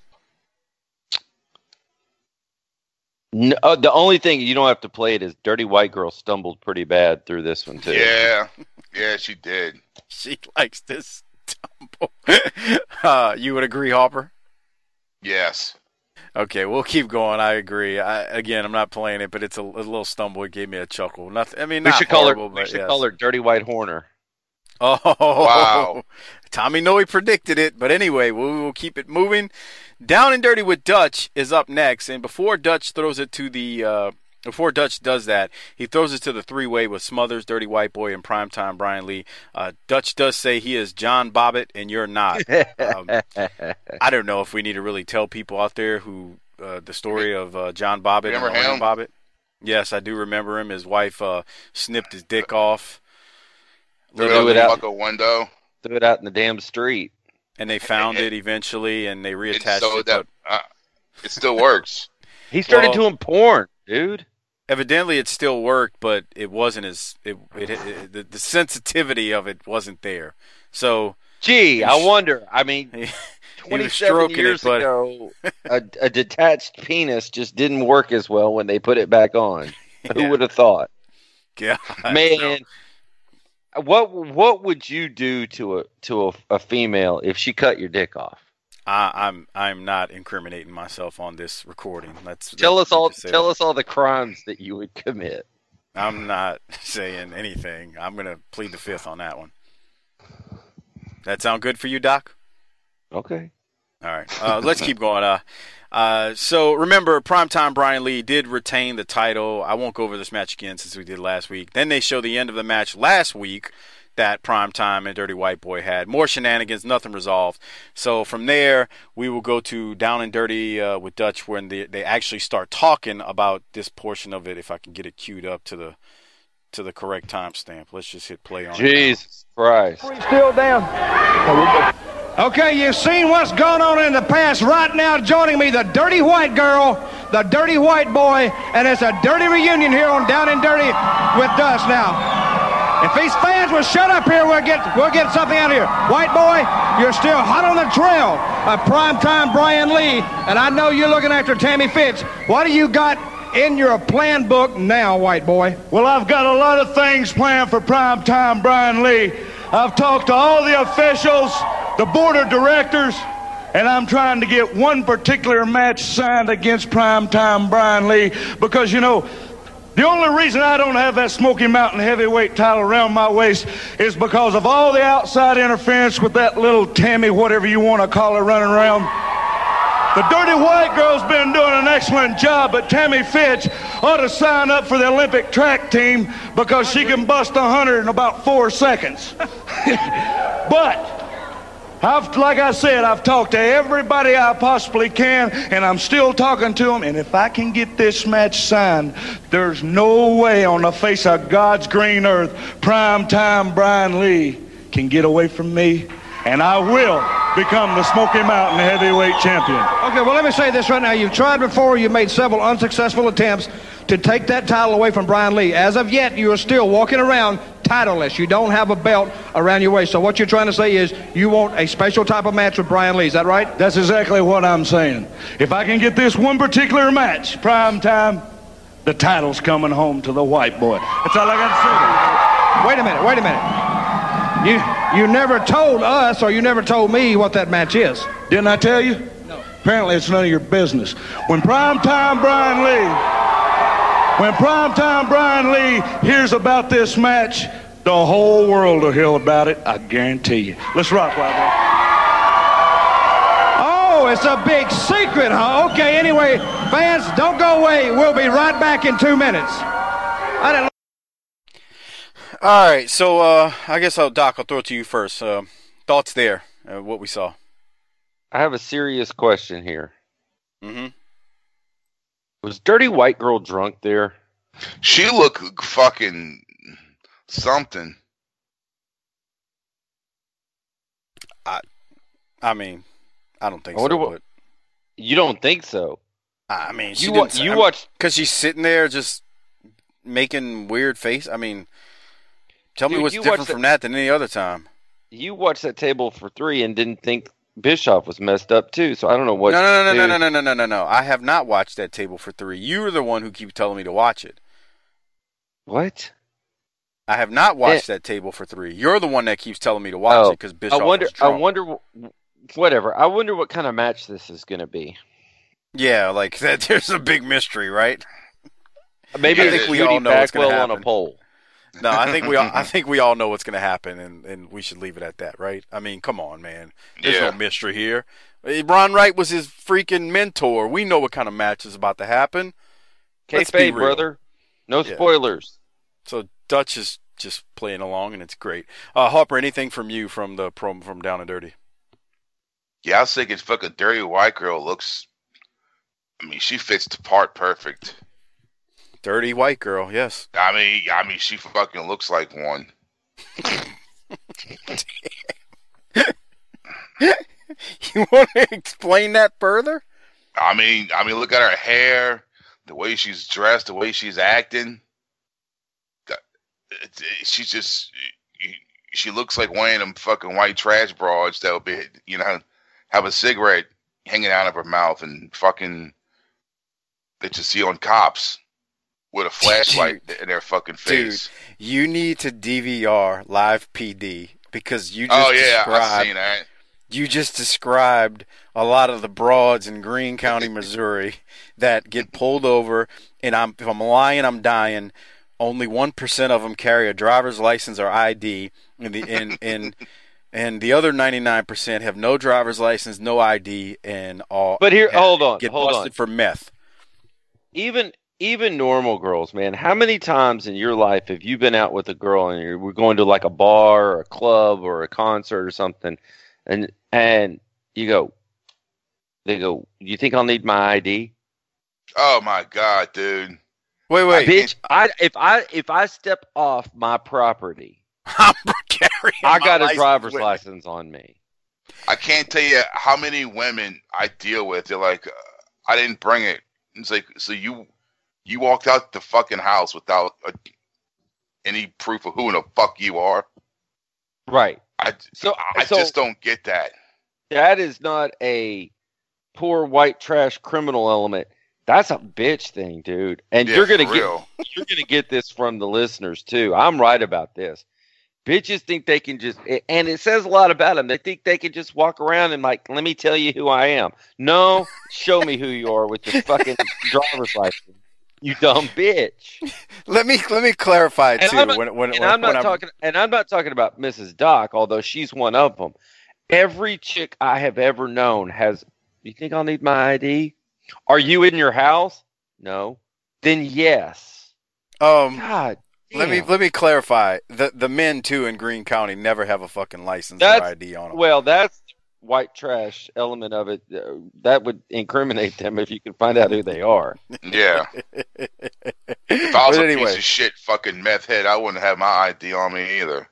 No, uh, the only thing, you don't have to play it, is Dirty White Girl stumbled pretty bad through this one, too. Yeah, yeah, she did. She likes this stumble. uh, you would agree, Harper? Yes. Okay, we'll keep going. I agree. I, again, I'm not playing it, but it's a, a little stumble. It gave me a chuckle. Nothing. I mean, we not should horrible, call her. but We should yes. call her Dirty White Horner. Oh, wow! Tommy Noe predicted it, but anyway, we will keep it moving. Down and Dirty with Dutch is up next, and before Dutch throws it to the. Uh, Before Dutch does that, he throws it to the three-way with Smothers, Dirty White Boy, and Primetime Brian Lee. Uh, Dutch does say he is John Bobbitt, and you're not. Um, I don't know if we need to really tell people out there who uh, the story of uh, John Bobbitt remember and Lorraine him? Bobbitt. Yes, I do remember him. His wife uh, snipped his dick off. Threw Threw it it out out. the window. Threw it out in the damn street. And they found It- it eventually, and they It's reattached so it. that But uh, it still works. He started Well- doing porn, dude. evidently, it still worked, but it wasn't as it, it, it, the, the sensitivity of it wasn't there. So, Gee, I sh- wonder. I mean, he, he was twenty-seven stroking years it, but ago, a, a detached penis just didn't work as well when they put it back on. Yeah. Who would have thought? God, Man, what what would you do to a to a, a female if she cut your dick off? I, I'm I'm not incriminating myself on this recording. Let's Tell let's us all. just say Tell that. us all the crimes that you would commit. I'm not saying anything. I'm gonna plead the fifth on that one. That sound good for you, Doc? Okay. All right. Uh, let's keep going. Uh, uh, so remember, Primetime Brian Lee did retain the title. I won't go over this match again since we did last week. Then they show the end of the match last week. that Primetime and Dirty White Boy had. More shenanigans, nothing resolved. So from there, we will go to Down and Dirty uh, with Dutch, when they, they actually start talking about this portion of it. If I can get it queued up to the to the correct timestamp. Let's just hit play on Jesus it. Christ. He's still down. Okay, you've seen what's gone on in the past. Right now, joining me, the Dirty White Girl, the Dirty White Boy, and it's a dirty reunion here on Down and Dirty with Dust. Now, if these fans will shut up here, we'll get we'll get something out of here. White Boy, you're still hot on the trail of Primetime Brian Lee, and I know you're looking after Tammy Fitz. What do you got in your plan book now, White Boy? Well, I've got a lot of things planned for Primetime Brian Lee. I've talked to all the officials, the board of directors, and I'm trying to get one particular match signed against Primetime Brian Lee because, you know, the only reason I don't have that Smoky Mountain heavyweight title around my waist is because of all the outside interference with that little Tammy, whatever you want to call her, running around. The Dirty White Girl's been doing an excellent job, but Tammy Fitch ought to sign up for the Olympic track team because she can bust a hundred in about four seconds. But I've, like I said, I've talked to everybody I possibly can, and I'm still talking to them. And if I can get this match signed, there's no way on the face of God's green earth Primetime Brian Lee can get away from me, and I will become the Smoky Mountain heavyweight champion. Okay, well, let me say this right now. You've tried before. You've made several unsuccessful attempts to take that title away from Brian Lee. As of yet, you are still walking around titleless. You don't have a belt around your waist. So what you're trying to say is you want a special type of match with Brian Lee. Is that right? That's exactly what I'm saying. If I can get this one particular match, Primetime, the title's coming home to the White Boy. That's all I got to say. Wait a minute. Wait a minute. You you never told us, or you never told me what that match is. Didn't I tell you? No. Apparently it's none of your business. When Primetime Brian Lee, when Primetime Brian Lee hears about this match, the whole world will hear about it, I guarantee you. Let's rock, White Boy. Oh, it's a big secret, huh? Okay, anyway, fans, don't go away. We'll be right back in two minutes. I didn't All right, so uh, I guess I'll, Doc, I'll throw it to you first. Uh, thoughts there, uh, what we saw. I have a serious question here. Mm-hmm. Was Dirty White Girl drunk there? She looked fucking something. I, I mean, I don't think I wonder so. What, but, you don't think so? I mean, she you didn't, wa- you I watched because she's sitting there just making weird face. I mean, tell Dude, me what's different that, from that than any other time. You watched that table for three and didn't think Bischoff was messed up too, so I don't know what. No, no, no, no, no, no, no, no, no, no. I have not watched that table for three. You are the one who keeps telling me to watch it. What? I have not watched it, that table for three. You're the one that keeps telling me to watch oh, it because Bischoff I wonder. was drunk. I wonder. Whatever. I wonder what kind of match this is going to be. Yeah, like that. There's a big mystery, right? Maybe I think we all know what's going to happen on a pole. No, I think we all, I think we all know what's going to happen, and, and we should leave it at that, right? I mean, come on, man. There's yeah. no mystery here. Ron Wright was his freaking mentor. We know what kind of match is about to happen. Kayfabe, brother. No yeah. spoilers. So Dutch is just playing along, and it's great. Uh, Harper, anything from you from the promo from Down and Dirty? Yeah, I was thinking fucking Dirty White Girl looks. I mean, she fits the part perfect. Dirty White Girl, yes. I mean, I mean, she fucking looks like one. You want to explain that further? I mean, I mean, look at her hair, the way she's dressed, the way she's acting. She's just, she looks like one of them fucking white trash broads that would be, you know, have a cigarette hanging out of her mouth and fucking that you see on cops with a flashlight Dude. in their fucking face. Dude, you need to D V R Live P D because you just oh yeah, described, I've seen that. You just described a lot of the broads in Greene County, Missouri that get pulled over, and I'm if I'm lying, I'm dying. Only one percent of them carry a driver's license or I D, and the and and, and the other ninety-nine percent have no driver's license, no I D, and all. But here, have, hold on, get hold busted on. for meth. Even even normal girls, man, how many times in your life have you been out with a girl and you're we're going to like a bar or a club or a concert or something, and and you go, they go, you think I'll need my I D? Oh my god, dude! Wait, wait, bitch! I if I if I step off my property, I'm carrying I got my a driver's with license on me. I can't tell you how many women I deal with. They're like, uh, I didn't bring it. It's like, so you you walked out the fucking house without a, any proof of who in the fuck you are? Right. I, so, I so just don't get that. That is not a poor white trash criminal element. That's a bitch thing, dude. And Yeah, you're gonna for get real. you're gonna get this from the listeners too. I'm right about this. Bitches think they can just, and it says a lot about them. They think they can just walk around and like, let me tell you who I am. No, show me who you are with your fucking driver's license. You dumb bitch. Let me let me clarify And too. I'm not, when, when, and when, I'm not when talking, and I'm not talking about Missus Doc, although she's one of them. Every chick I have ever known has. You think I'll need my I D? Are you in your house? No. Then yes. Um, God. Let me damn. let me clarify. The the men too in Greene County never have a fucking license That's, or I D on them. Well, that's the white trash element of it. Uh, that would incriminate them if you could find out who they are. Yeah. If I was But a anyway. piece of shit fucking meth head, I wouldn't have my I D on me either.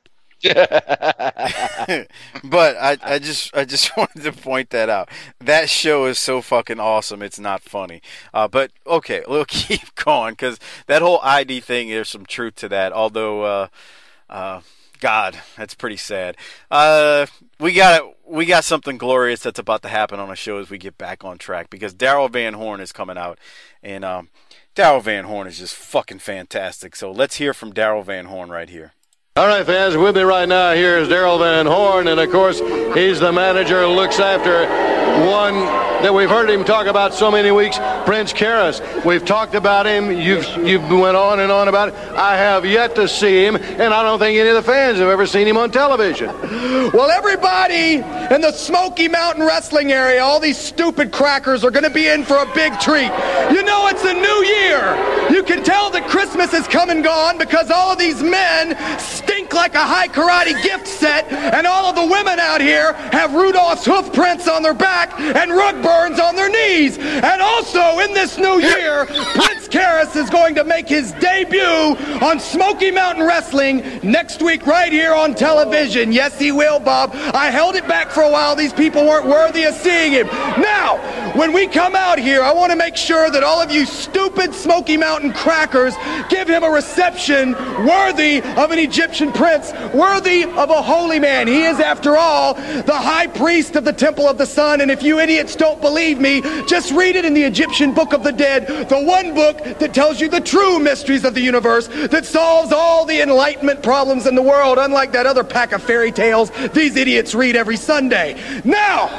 But I, I just I just wanted to point that out. That show is so fucking awesome. It's not funny. Uh, but okay, we'll keep going because that whole I D thing, there's some truth to that. Although, uh, uh, God, that's pretty sad. Uh, we got we got something glorious that's about to happen on the show as we get back on track because Daryl Van Horn is coming out, and um, Daryl Van Horn is just fucking fantastic. So let's hear from Daryl Van Horn right here. All right, fans, with me right now here is Daryl Van Horn, and of course, he's the manager who looks after one that we've heard him talk about so many weeks, Prince Karras. We've talked about him. You've you've went on and on about it. I have yet to see him, and I don't think any of the fans have ever seen him on television. Well, everybody in the Smoky Mountain Wrestling area, all these stupid crackers are going to be in for a big treat. You know, it's a new year. You can tell that Christmas is come and gone because all of these men stink like a high karate gift set, and all of the women out here have Rudolph's hoof prints on their back and rug burns on their knees. And also, in this new year, Prince Karras is going to make his debut on Smoky Mountain Wrestling next week right here on television. Yes, he will, Bob. I held it back for a while. These people weren't worthy of seeing him. Now, when we come out here, I want to make sure that all of you stupid Smoky Mountain crackers give him a reception worthy of an Egyptian prince, worthy of a holy man. He is, after all, the high priest of the Temple of the Sun. And if you idiots don't believe me, just read it in the Egyptian Book of the Dead, the one book that tells you the true mysteries of the universe, that solves all the enlightenment problems in the world, unlike that other pack of fairy tales these idiots read every Sunday. Now,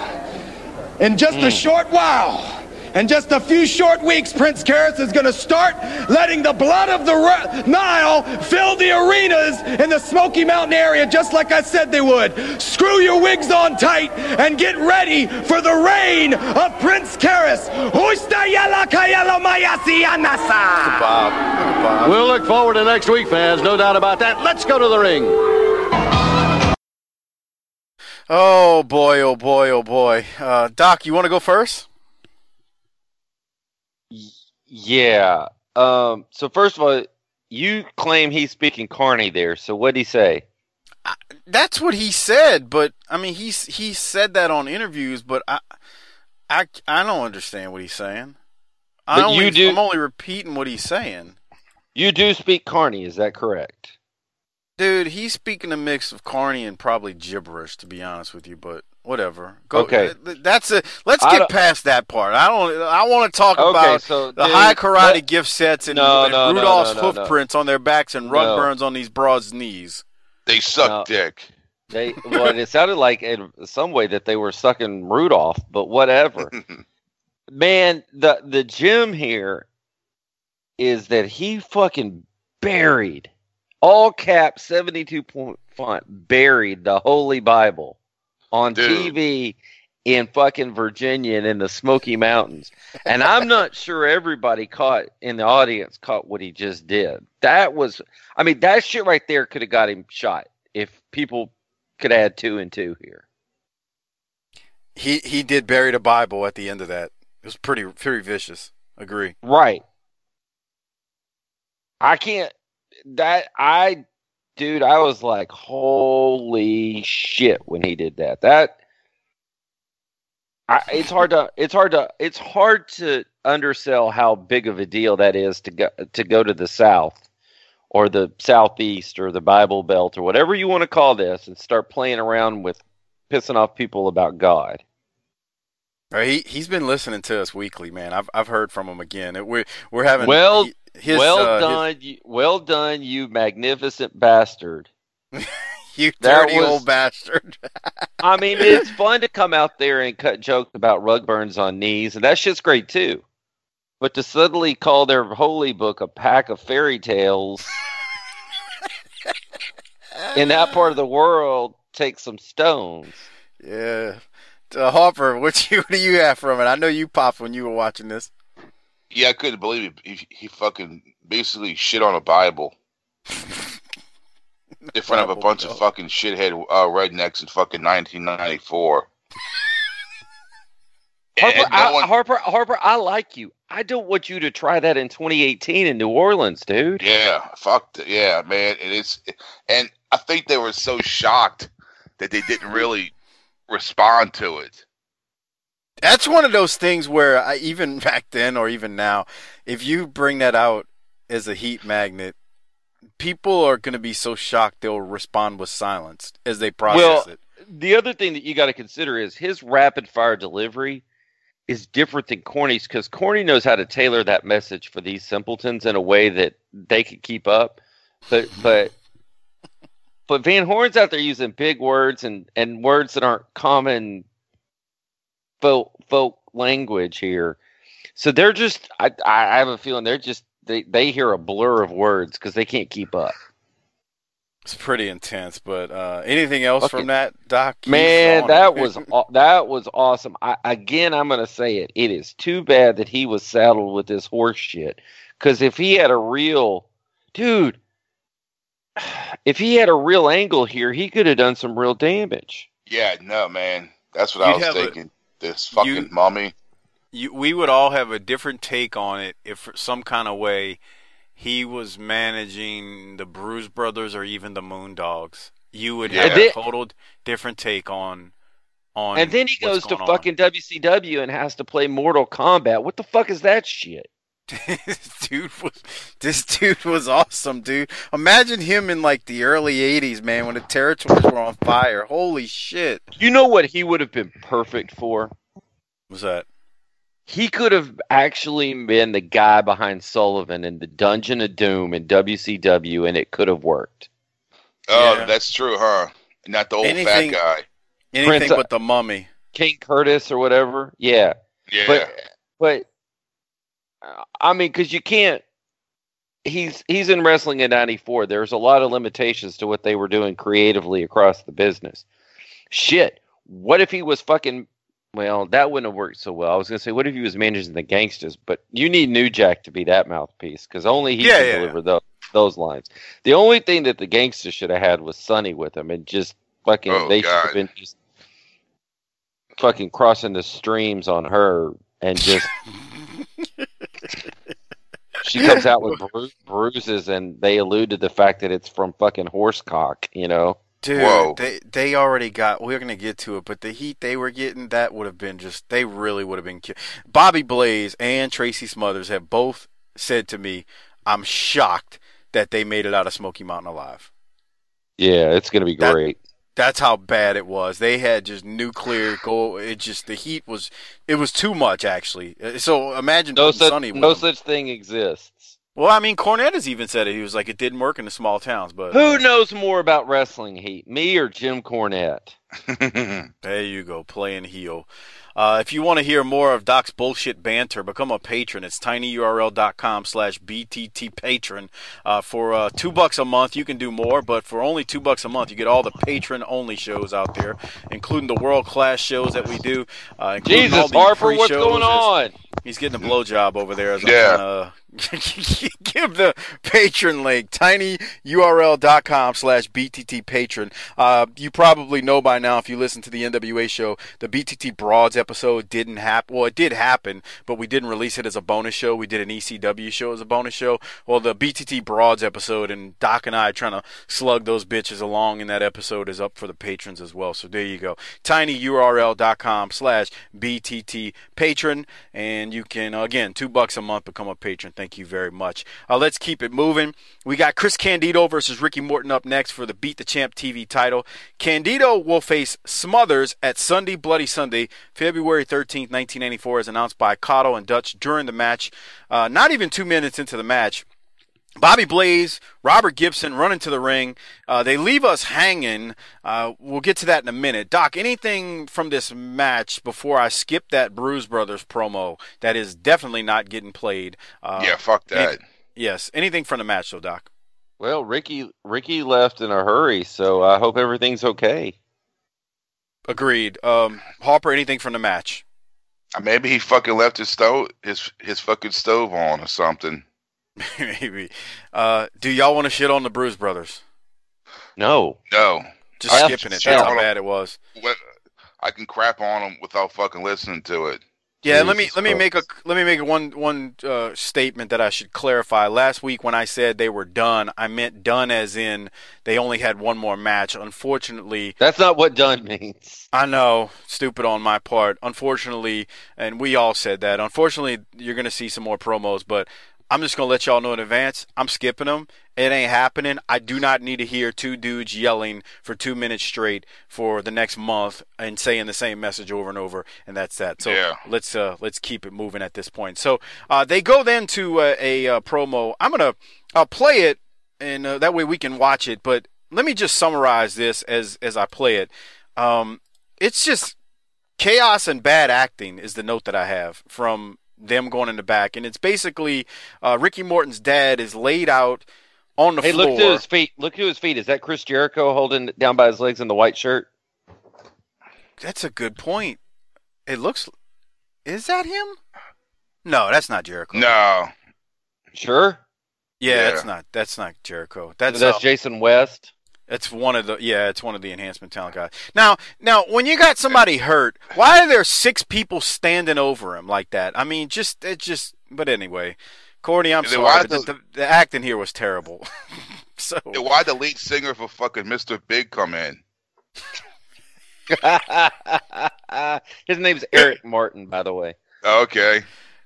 in just a short while, in just a few short weeks, Prince Karras is going to start letting the blood of the Ra- Nile fill the arenas in the Smoky Mountain area, just like I said they would. Screw your wigs on tight and get ready for the reign of Prince Karras. Bob. We'll look forward to next week, fans. No doubt about that. Let's go to the ring. Oh boy, oh boy, oh boy. Uh, Doc, you want to go first? Yeah. Um, so first of all, you claim he's speaking Carney there. So what'd he say? That's what he said, but I mean, he's he said that on interviews, but I, I, I don't understand what he's saying. I But only, you do- I'm only repeating what he's saying. You do speak Carney, is that correct? Dude, he's speaking a mix of Carney and probably gibberish, to be honest with you. But whatever. Go, Okay. That's it. Let's I get don't- past that part. I don't. I want to talk Okay, about so the dude, high karate let- gift sets and, No, and no, no, Rudolph's no, no, hoof no. prints on their backs and rug No. burns on these broads' knees. They suck No. dick. They well, it sounded like in some way that they were sucking Rudolph, but whatever. Man, the the gem here is that he fucking buried, all caps, seventy-two point font, buried the Holy Bible on Dude. T V in fucking Virginia and in the Smoky Mountains. And I'm not sure everybody caught in the audience caught what he just did. That was, I mean, that shit right there could have got him shot if people could add two and two here. He he did bury the Bible at the end of that. It was pretty pretty vicious. Agree. Right. I can't, that, I, dude, I was like, holy shit when he did that. That, I, it's hard to, it's hard to, it's hard to undersell how big of a deal that is to go, to go to the South or the Southeast or the Bible Belt or whatever you want to call this and start playing around with pissing off people about God. Right, he he's been listening to us weekly, man. I've I've heard from him again. We're we're having well, his, well uh, done, his... you, well done, you magnificent bastard. You dirty was, old bastard. I mean, it's fun to come out there and cut jokes about rug burns on knees, and that shit's great too. But to suddenly call their holy book a pack of fairy tales in that part of the world takes some stones. Yeah. Uh, Harper, what, you, what do you have from it? I know you popped when you were watching this. Yeah, I couldn't believe it. He, he fucking basically shit on a Bible in front of a bunch of fucking shithead uh, rednecks in fucking nineteen ninety-four. Harper, no I, one... Harper, Harper, I like you. I don't want you to try that in twenty eighteen in New Orleans, dude. Yeah, fuck, the, yeah, man. It is, and I think they were so shocked that they didn't really respond to it. That's one of those things where I, even back then or even now, if you bring that out as a heat magnet, people are going to be so shocked they'll respond with silence as they process well, it. The other thing that you got to consider is his rapid fire delivery is different than Corny's because Corny knows how to tailor that message for these simpletons in a way that they could keep up. But but But Van Horn's out there using big words and, and words that aren't common folk, folk language here. So they're just, I, I have a feeling they're just, they, they hear a blur of words because they can't keep up. It's pretty intense, but uh, anything else okay. from that, Doc? Man, that was that was awesome. I, again, I'm going to say it. It is too bad that he was saddled with this horse shit because if he had a real, dude, if he had a real angle here, he could have done some real damage. Yeah, no, man. That's what You'd I was thinking. A, this fucking you, mummy. You, we would all have a different take on it if for some kind of way he was managing the Bruise Brothers or even the Moondogs. You would have yeah. a total different take on on And then he goes to fucking on. W C W and has to play Mortal Kombat. What the fuck is that shit? this dude was this dude was awesome, dude. Imagine him in like the early eighties, man, when the territories were on fire. Holy shit. You know what he would have been perfect for? What's that? He could have actually been the guy behind Sullivan in the Dungeon of Doom in W C W, and it could have worked. Oh, yeah. That's true, huh? Not the old anything, fat guy. Anything Prince, but the mummy. King Curtis or whatever. Yeah. Yeah. But, but I mean, because you can't. He's he's in wrestling in ninety-four. There's a lot of limitations to what they were doing creatively across the business. Shit. What if he was fucking? Well, that wouldn't have worked so well. I was gonna say, what if he was managing the Gangsters? But you need New Jack to be that mouthpiece because only he yeah, can yeah, deliver yeah. those those lines. The only thing that the Gangsters should have had was Sonny with him, and just fucking oh, they God. should have been just fucking crossing the streams on her and just. She comes out with bru- bruises, and they allude to the fact that it's from fucking horsecock, you know? Dude, Whoa. they they already got, we're going to get to it, but the heat they were getting, that would have been just, they really would have been killed. Bobby Blaze and Tracy Smothers have both said to me, I'm shocked that they made it out of Smoky Mountain alive. Yeah, it's going to be that, great. That's how bad it was. They had just nuclear go. It just, the heat was, it was too much, actually. So imagine no such, Sonny with No him. such thing exists. Well, I mean, Cornette has even said it. He was like, it didn't work in the small towns. But who knows more about wrestling heat, me or Jim Cornette? There you go, playing heel. Uh, if you want to hear more of Doc's bullshit banter, become a patron. It's tinyurl.com slash BTT patron. Uh, for uh, two bucks a month, you can do more, but for only two bucks a month, you get all the patron-only shows out there, including the world-class shows that we do. Uh, Jesus, all the Harper, what's going on? He's getting a blowjob over there. As Yeah. I'm trying to give the patron link, tinyurl.com slash BTT patron. Uh, you probably know by now, if you listen to the N W A show, the B T T Broads episode didn't happen. Well, it did happen, but we didn't release it as a bonus show. We did an E C W show as a bonus show. Well, the B T T Broads episode, and Doc and I trying to slug those bitches along in that episode, is up for the patrons as well. So there you go. tinyurl.com slash BTT patron. And you can, again, two bucks a month, become a patron. Thank you very much. Uh, let's keep it moving. We got Chris Candido versus Ricky Morton up next for the Beat the Champ T V title. Candido will face Smothers at Sunday Bloody Sunday, February thirteenth, nineteen ninety-four, as announced by Cotto and Dutch during the match. Uh, not even two minutes into the match, Bobby Blaze, Robert Gibson run into the ring. Uh, they leave us hanging. Uh, we'll get to that in a minute. Doc, anything from this match before I skip that Bruise Brothers promo that is definitely not getting played? Uh, yeah, fuck that. Anything, yes, anything from the match, though, Doc? Well, Ricky Ricky left in a hurry, so I hope everything's okay. Agreed. Um, Harper, anything from the match? Maybe he fucking left his stove, his his fucking stove on or something. Maybe. Uh, do y'all want to shit on the Bruise Brothers? No. No. Just I skipping it. That's how bad it was. I can crap on them without fucking listening to it. Yeah, Jesus let me let me Christ. make a let me make one one uh, statement that I should clarify. Last week when I said they were done, I meant done as in they only had one more match. Unfortunately, That's not what done means. I know, stupid on my part. Unfortunately, and we all said that. Unfortunately, you're going to see some more promos, but I'm just going to let y'all know in advance, I'm skipping them. It ain't happening. I do not need to hear two dudes yelling for two minutes straight for the next month and saying the same message over and over, and that's that. So yeah. let's uh, let's keep it moving at this point. So uh, they go then to uh, a uh, promo. I'm going to uh, play it, and uh, that way we can watch it, but let me just summarize this as, as I play it. Um, it's just chaos and bad acting is the note that I have from them going in the back, and it's basically uh, Ricky Morton's dad is laid out on the Hey, floor. look to his feet. Look to his feet. Is that Chris Jericho holding it down by his legs in the white shirt? That's a good point. It looks. Is that him? No, that's not Jericho. No. Sure. Yeah, Yeah. that's not. That's not Jericho. That's That's uh, Jason West. It's one of the yeah, it's one of the enhancement talent guys. Now, now when you got somebody hurt, why are there six people standing over him like that? I mean, just it just. But anyway, Cordy, I'm Then sorry, why but the- the, the, the acting here was terrible. So Why'd the lead singer for fucking Mister Big come in? His name's Eric Martin, by the way. Okay.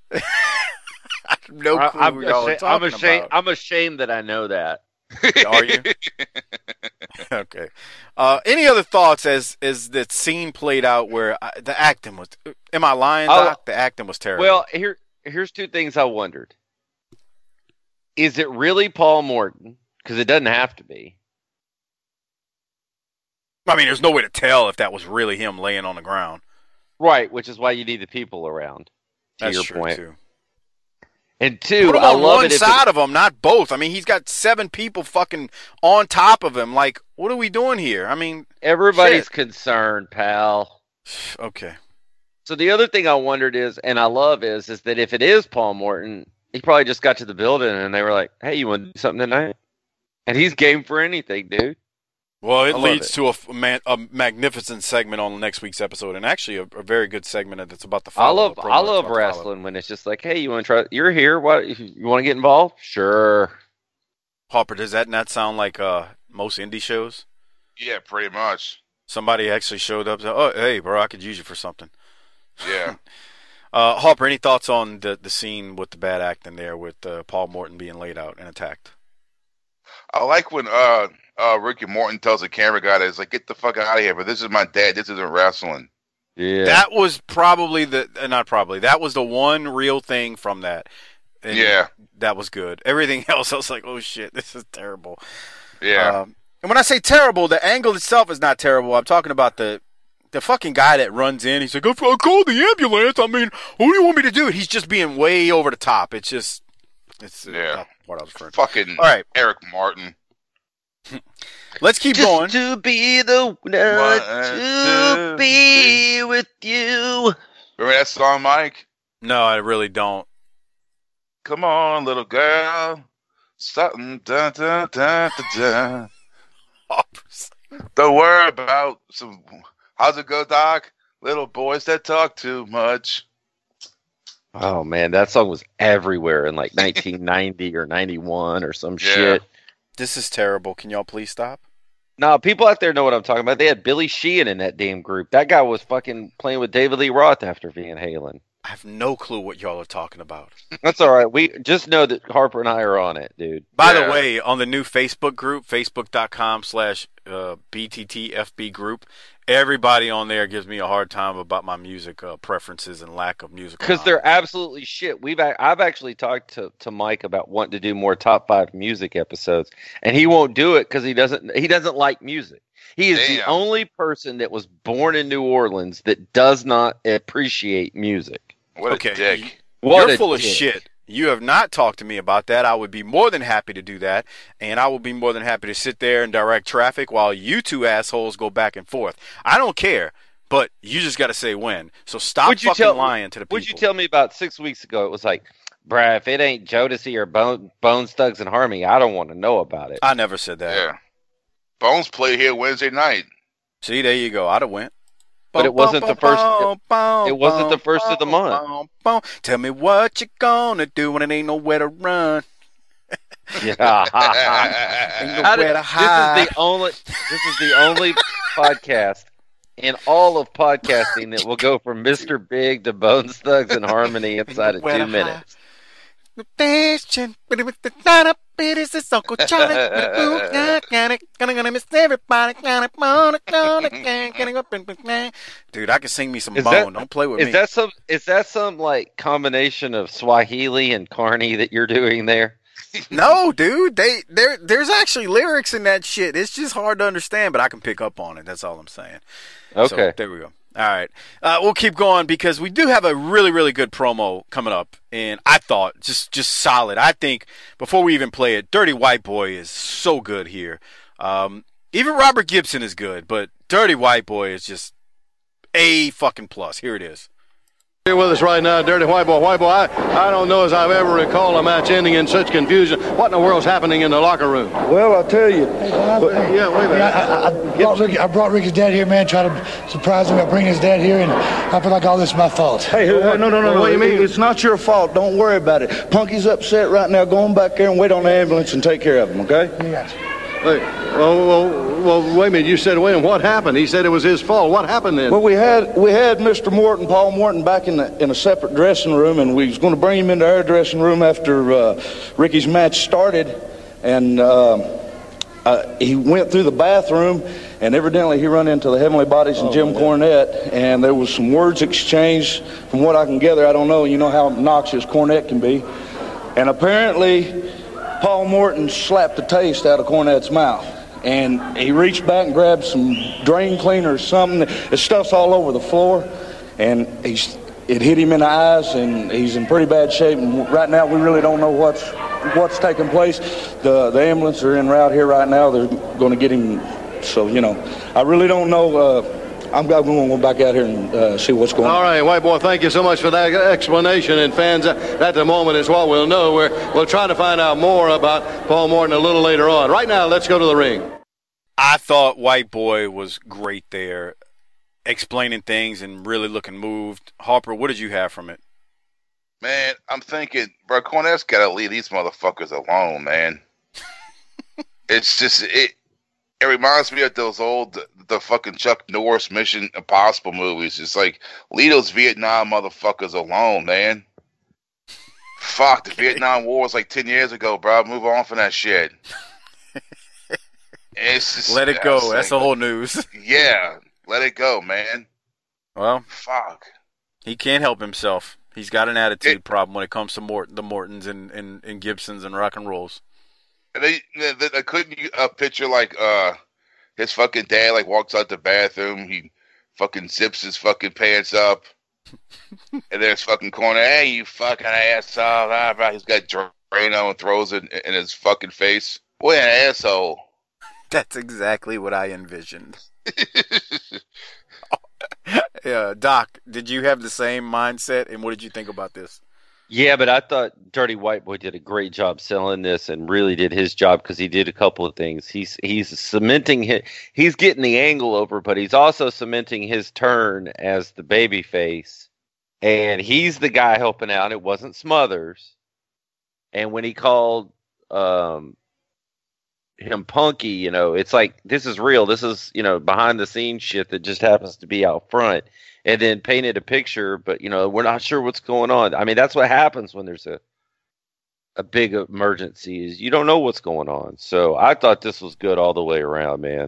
no clue I'm, who y'all are ashamed, I'm talking ashamed. about. I'm ashamed that I know that. Are you? Okay. Uh, any other thoughts as as that scene played out where I, the acting was? Am I lying, I'll- Doc? The acting was terrible. Well, here, here's two things I wondered. Is it really Paul Morton? Because it doesn't have to be. I mean, there's no way to tell if that was really him laying on the ground. Right, which is why you need the people around. To That's your true point. too. And two, Put him I on love one it if side it, of him, not both. I mean, he's got seven people fucking on top of him. Like, what are we doing here? I mean, everybody's shit. concerned, pal. Okay. So the other thing I wondered is, and I love is, is that if it is Paul Morton, he probably just got to the building and they were like, "Hey, you want to do something tonight?" And he's game for anything, dude. Well, it I love leads it. to a, f- man, a magnificent segment on next week's episode, and actually a, a very good segment that's about the. I love, the promo I that's love about to follow. wrestling when it's just like, "Hey, you want to try? You're here. What? You want to get involved? Sure." Harper, does that not sound like uh, most indie shows? Yeah, pretty much. Somebody actually showed up. And said, oh, hey, bro, I could use you for something. Yeah. Uh, Harper, any thoughts on the the scene with the bad acting there, with uh, Paul Morton being laid out and attacked? I like when uh uh Ricky Morton tells the camera guy that it's like, get the fuck out of here, but this is my dad, this isn't wrestling. Yeah. That was probably the uh, not probably that was the one real thing from that. And Yeah. that was good. Everything else, I was like, oh shit, this is terrible. Yeah. Um, And when I say terrible, the angle itself is not terrible. I'm talking about the the fucking guy that runs in. He's like, I called the ambulance. I mean, what do you want me to do? He's just being way over the top. It's just, it's yeah. not what I was referring to. Fucking All right. Eric Martin. Let's keep just going. To be the one to be with you. Remember that song, Mike? No, I really don't. Come on, little girl. Something, dun, dun, dun, dun, dun. Don't worry about some. How's it go, Doc? Little boys that talk too much. Oh man, that song was everywhere in like nineteen ninety or ninety-one or some Yeah. shit. This is terrible. Can y'all please stop? No, people out there know what I'm talking about. They had Billy Sheehan in that damn group. That guy was fucking playing with David Lee Roth after Van Halen. I have no clue what y'all are talking about. That's all right. We just know that Harper and I are on it, dude. By Yeah. the way, on the new Facebook group, facebook.com slash BTTFB group, everybody on there gives me a hard time about my music uh, preferences and lack of music. Because they're absolutely shit. We've a- I've actually talked to, to Mike about wanting to do more top five music episodes, and he won't do it because he doesn't he doesn't like music. He is Damn. the only person that was born in New Orleans that does not appreciate music. What a Okay, dick. you- What You're a full of dick. shit. You have not talked to me about that. I would be more than happy to do that, and I would be more than happy to sit there and direct traffic while you two assholes go back and forth. I don't care, but you just got to say when. So stop Would you fucking tell- lying to the people. Would you tell me about six weeks ago? It was like, bruh, if it ain't Jodeci or Bone, Bones, Thugs, and Harmony, I don't want to know about it. I never said that. Yeah. Bones played here Wednesday night. See, there you go. I'd have went. But it wasn't the first- it- it wasn't the first of the month. Tell me what you gonna do when it ain't nowhere to run. Yeah. Ain't How did- nowhere to this hide. is the only. This is the only podcast in all of podcasting that will go from Mister Big to Bones, Thugs, and Harmony inside of Nowhere two to minutes. Station, but it was the night up, it is this Uncle Charlie. Gonna gonna miss everybody. Gonna gonna gonna getting up and dude, I can sing me some Is Bone. that- Don't play with Is me. that some? Is that some like combination of Swahili and Carney that you're doing there? No, dude. They there. There's actually lyrics in that shit. It's just hard to understand, but I can pick up on it. That's all I'm saying. Okay. So, there we go. All right. Uh, we'll keep going because we do have a really, really good promo coming up. And I thought just, just solid. I think before we even play it, Dirty White Boy is so good here. Um, even Robert Gibson is good, but Dirty White Boy is just A fucking plus. Here it is. Here with us right now, Dirty White Boy. White Boy, I, I don't know as I've ever recalled a match ending in such confusion. What in the world's happening in the locker room? Well, I'll tell you. But- yeah, wait a minute. I, I, I, brought Ricky, I brought Ricky's dad here, man, try to surprise him by bringing his dad here, and I feel like all this is my fault. Hey, hey, no, no, no, no. What do you mean? It's not your fault. Don't worry about it. Punky's upset right now. Go on back there and wait on the ambulance and take care of him, okay? Yeah. Wait, well, well, well, wait a minute. You said, wait, and what happened? He said it was his fault. What happened then? Well, we had we had Mister Morton, Paul Morton, back in the, in a separate dressing room, and we was going to bring him into our dressing room after uh, Ricky's match started, and um, uh, he went through the bathroom, and evidently he run into the Heavenly Bodies and Oh, Jim yeah. Cornette, and there was some words exchanged. From what I can gather, I don't know. You know how obnoxious Cornette can be, and apparently Paul Morton slapped the taste out of Cornette's mouth. And he reached back and grabbed some drain cleaner or something. The stuff's all over the floor. And he's, it hit him in the eyes, and he's in pretty bad shape. And right now, we really don't know what's what's taking place. The, the ambulance are en route here right now. They're going to get him. So, you know, I really don't know. Uh, I'm, I'm going to go back out here and uh, see what's going on. All right, White Boy, thank you so much for that explanation. And fans, uh, at the moment is what we'll know. We're, we'll try to find out more about Paul Morton a little later on. Right now, let's go to the ring. I thought White Boy was great there, explaining things and really looking moved. Harper, what did you have from it? Man, I'm thinking, bro, Cornette's got to leave these motherfuckers alone, man. It's just, it It reminds me of those old, the, the fucking Chuck Norris Mission Impossible movies. It's like, leave those Vietnam motherfuckers alone, man. Fuck, the Vietnam War was like ten years ago, bro. Move on from that shit. It's just, Let it go. it's That's like- the whole news. Yeah, let it go, man. Well, fuck. He can't help himself. He's got an attitude it, problem when it comes to Mort- the Mortons and, and, and Gibsons and rock and rolls. They, they, they couldn't you uh, picture like uh his fucking dad like walks out the bathroom, he fucking zips his fucking pants up, and there's fucking Cornette, hey you fucking asshole, blah, blah. He's got Drano and throws it in, in his fucking face. What an asshole! That's exactly what I envisioned. Yeah, Doc, did you have the same mindset, and what did you think about this? Yeah, but I thought Dirty White Boy did a great job selling this, and really did his job because he did a couple of things. He's he's cementing his, he's getting the angle over, but he's also cementing his turn as the baby face, and he's the guy helping out. It wasn't Smothers, and when he called um, him Punky, you know, it's like this is real. This is, you know, behind the scenes shit that just happens to be out front. And then painted a picture, but, you know, we're not sure what's going on. I mean, that's what happens when there's a a big emergency, is you don't know what's going on. So I thought this was good all the way around, man.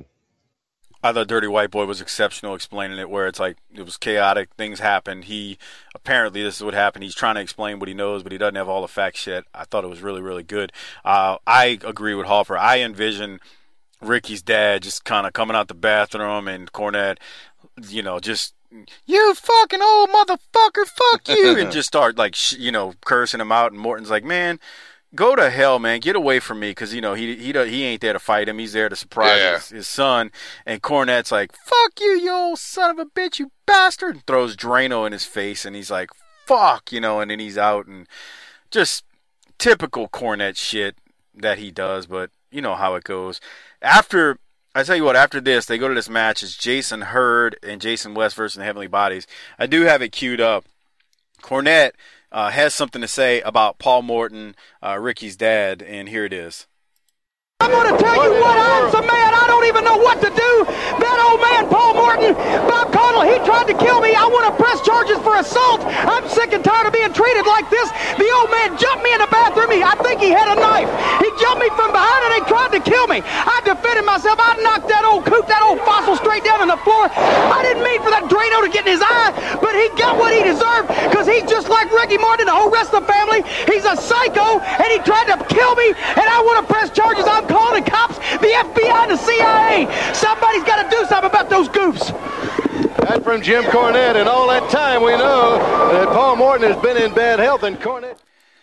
I thought Dirty White Boy was exceptional explaining it, where it's like it was chaotic, things happened. He, apparently this is what happened. He's trying to explain what he knows, but he doesn't have all the facts yet. I thought it was really, really good. Uh, I agree with Hoffer. I envision Ricky's dad just kind of coming out the bathroom and Cornette, you know, just, you fucking old motherfucker, fuck you, and just start like sh- you know cursing him out. And Morton's like, man, go to hell, man, get away from me, because you know he he he ain't there to fight him, he's there to surprise yeah. his, his son. And Cornette's like, fuck you, you old son of a bitch, you bastard, and throws Drano in his face, and he's like, fuck, you know, and then he's out, and just typical Cornette shit that he does. But you know how it goes. After I tell you what, after this, they go to this match. It's Jason Hurd and Jason West versus the Heavenly Bodies. I do have it queued up. Cornette uh, has something to say about Paul Morton, uh, Ricky's dad, and here it is. I'm going to tell you what, I'm so mad I don't even know what to do. That old man, Paul Morton, Bob Caudle, he tried to kill me. I want to press charges for assault. I'm sick and tired of being treated like this. The old man jumped me in the bathroom. He, I think he had a knife. He jumped me from behind and he tried to kill me. I defended myself. I knocked that old coot, that old fossil straight down on the floor. I didn't mean for that Drano to get in his eye, but he got what he deserved, because he's just like Ricky Morton and the whole rest of the family. He's a psycho, and he tried to kill me, and I want to press charges. I'm calling the cops, the F B I, and the C I A. Somebody's got to do something about those goofs. That from Jim Cornette, and all that time we know that Paul Morton has been in bad health, and Cornette...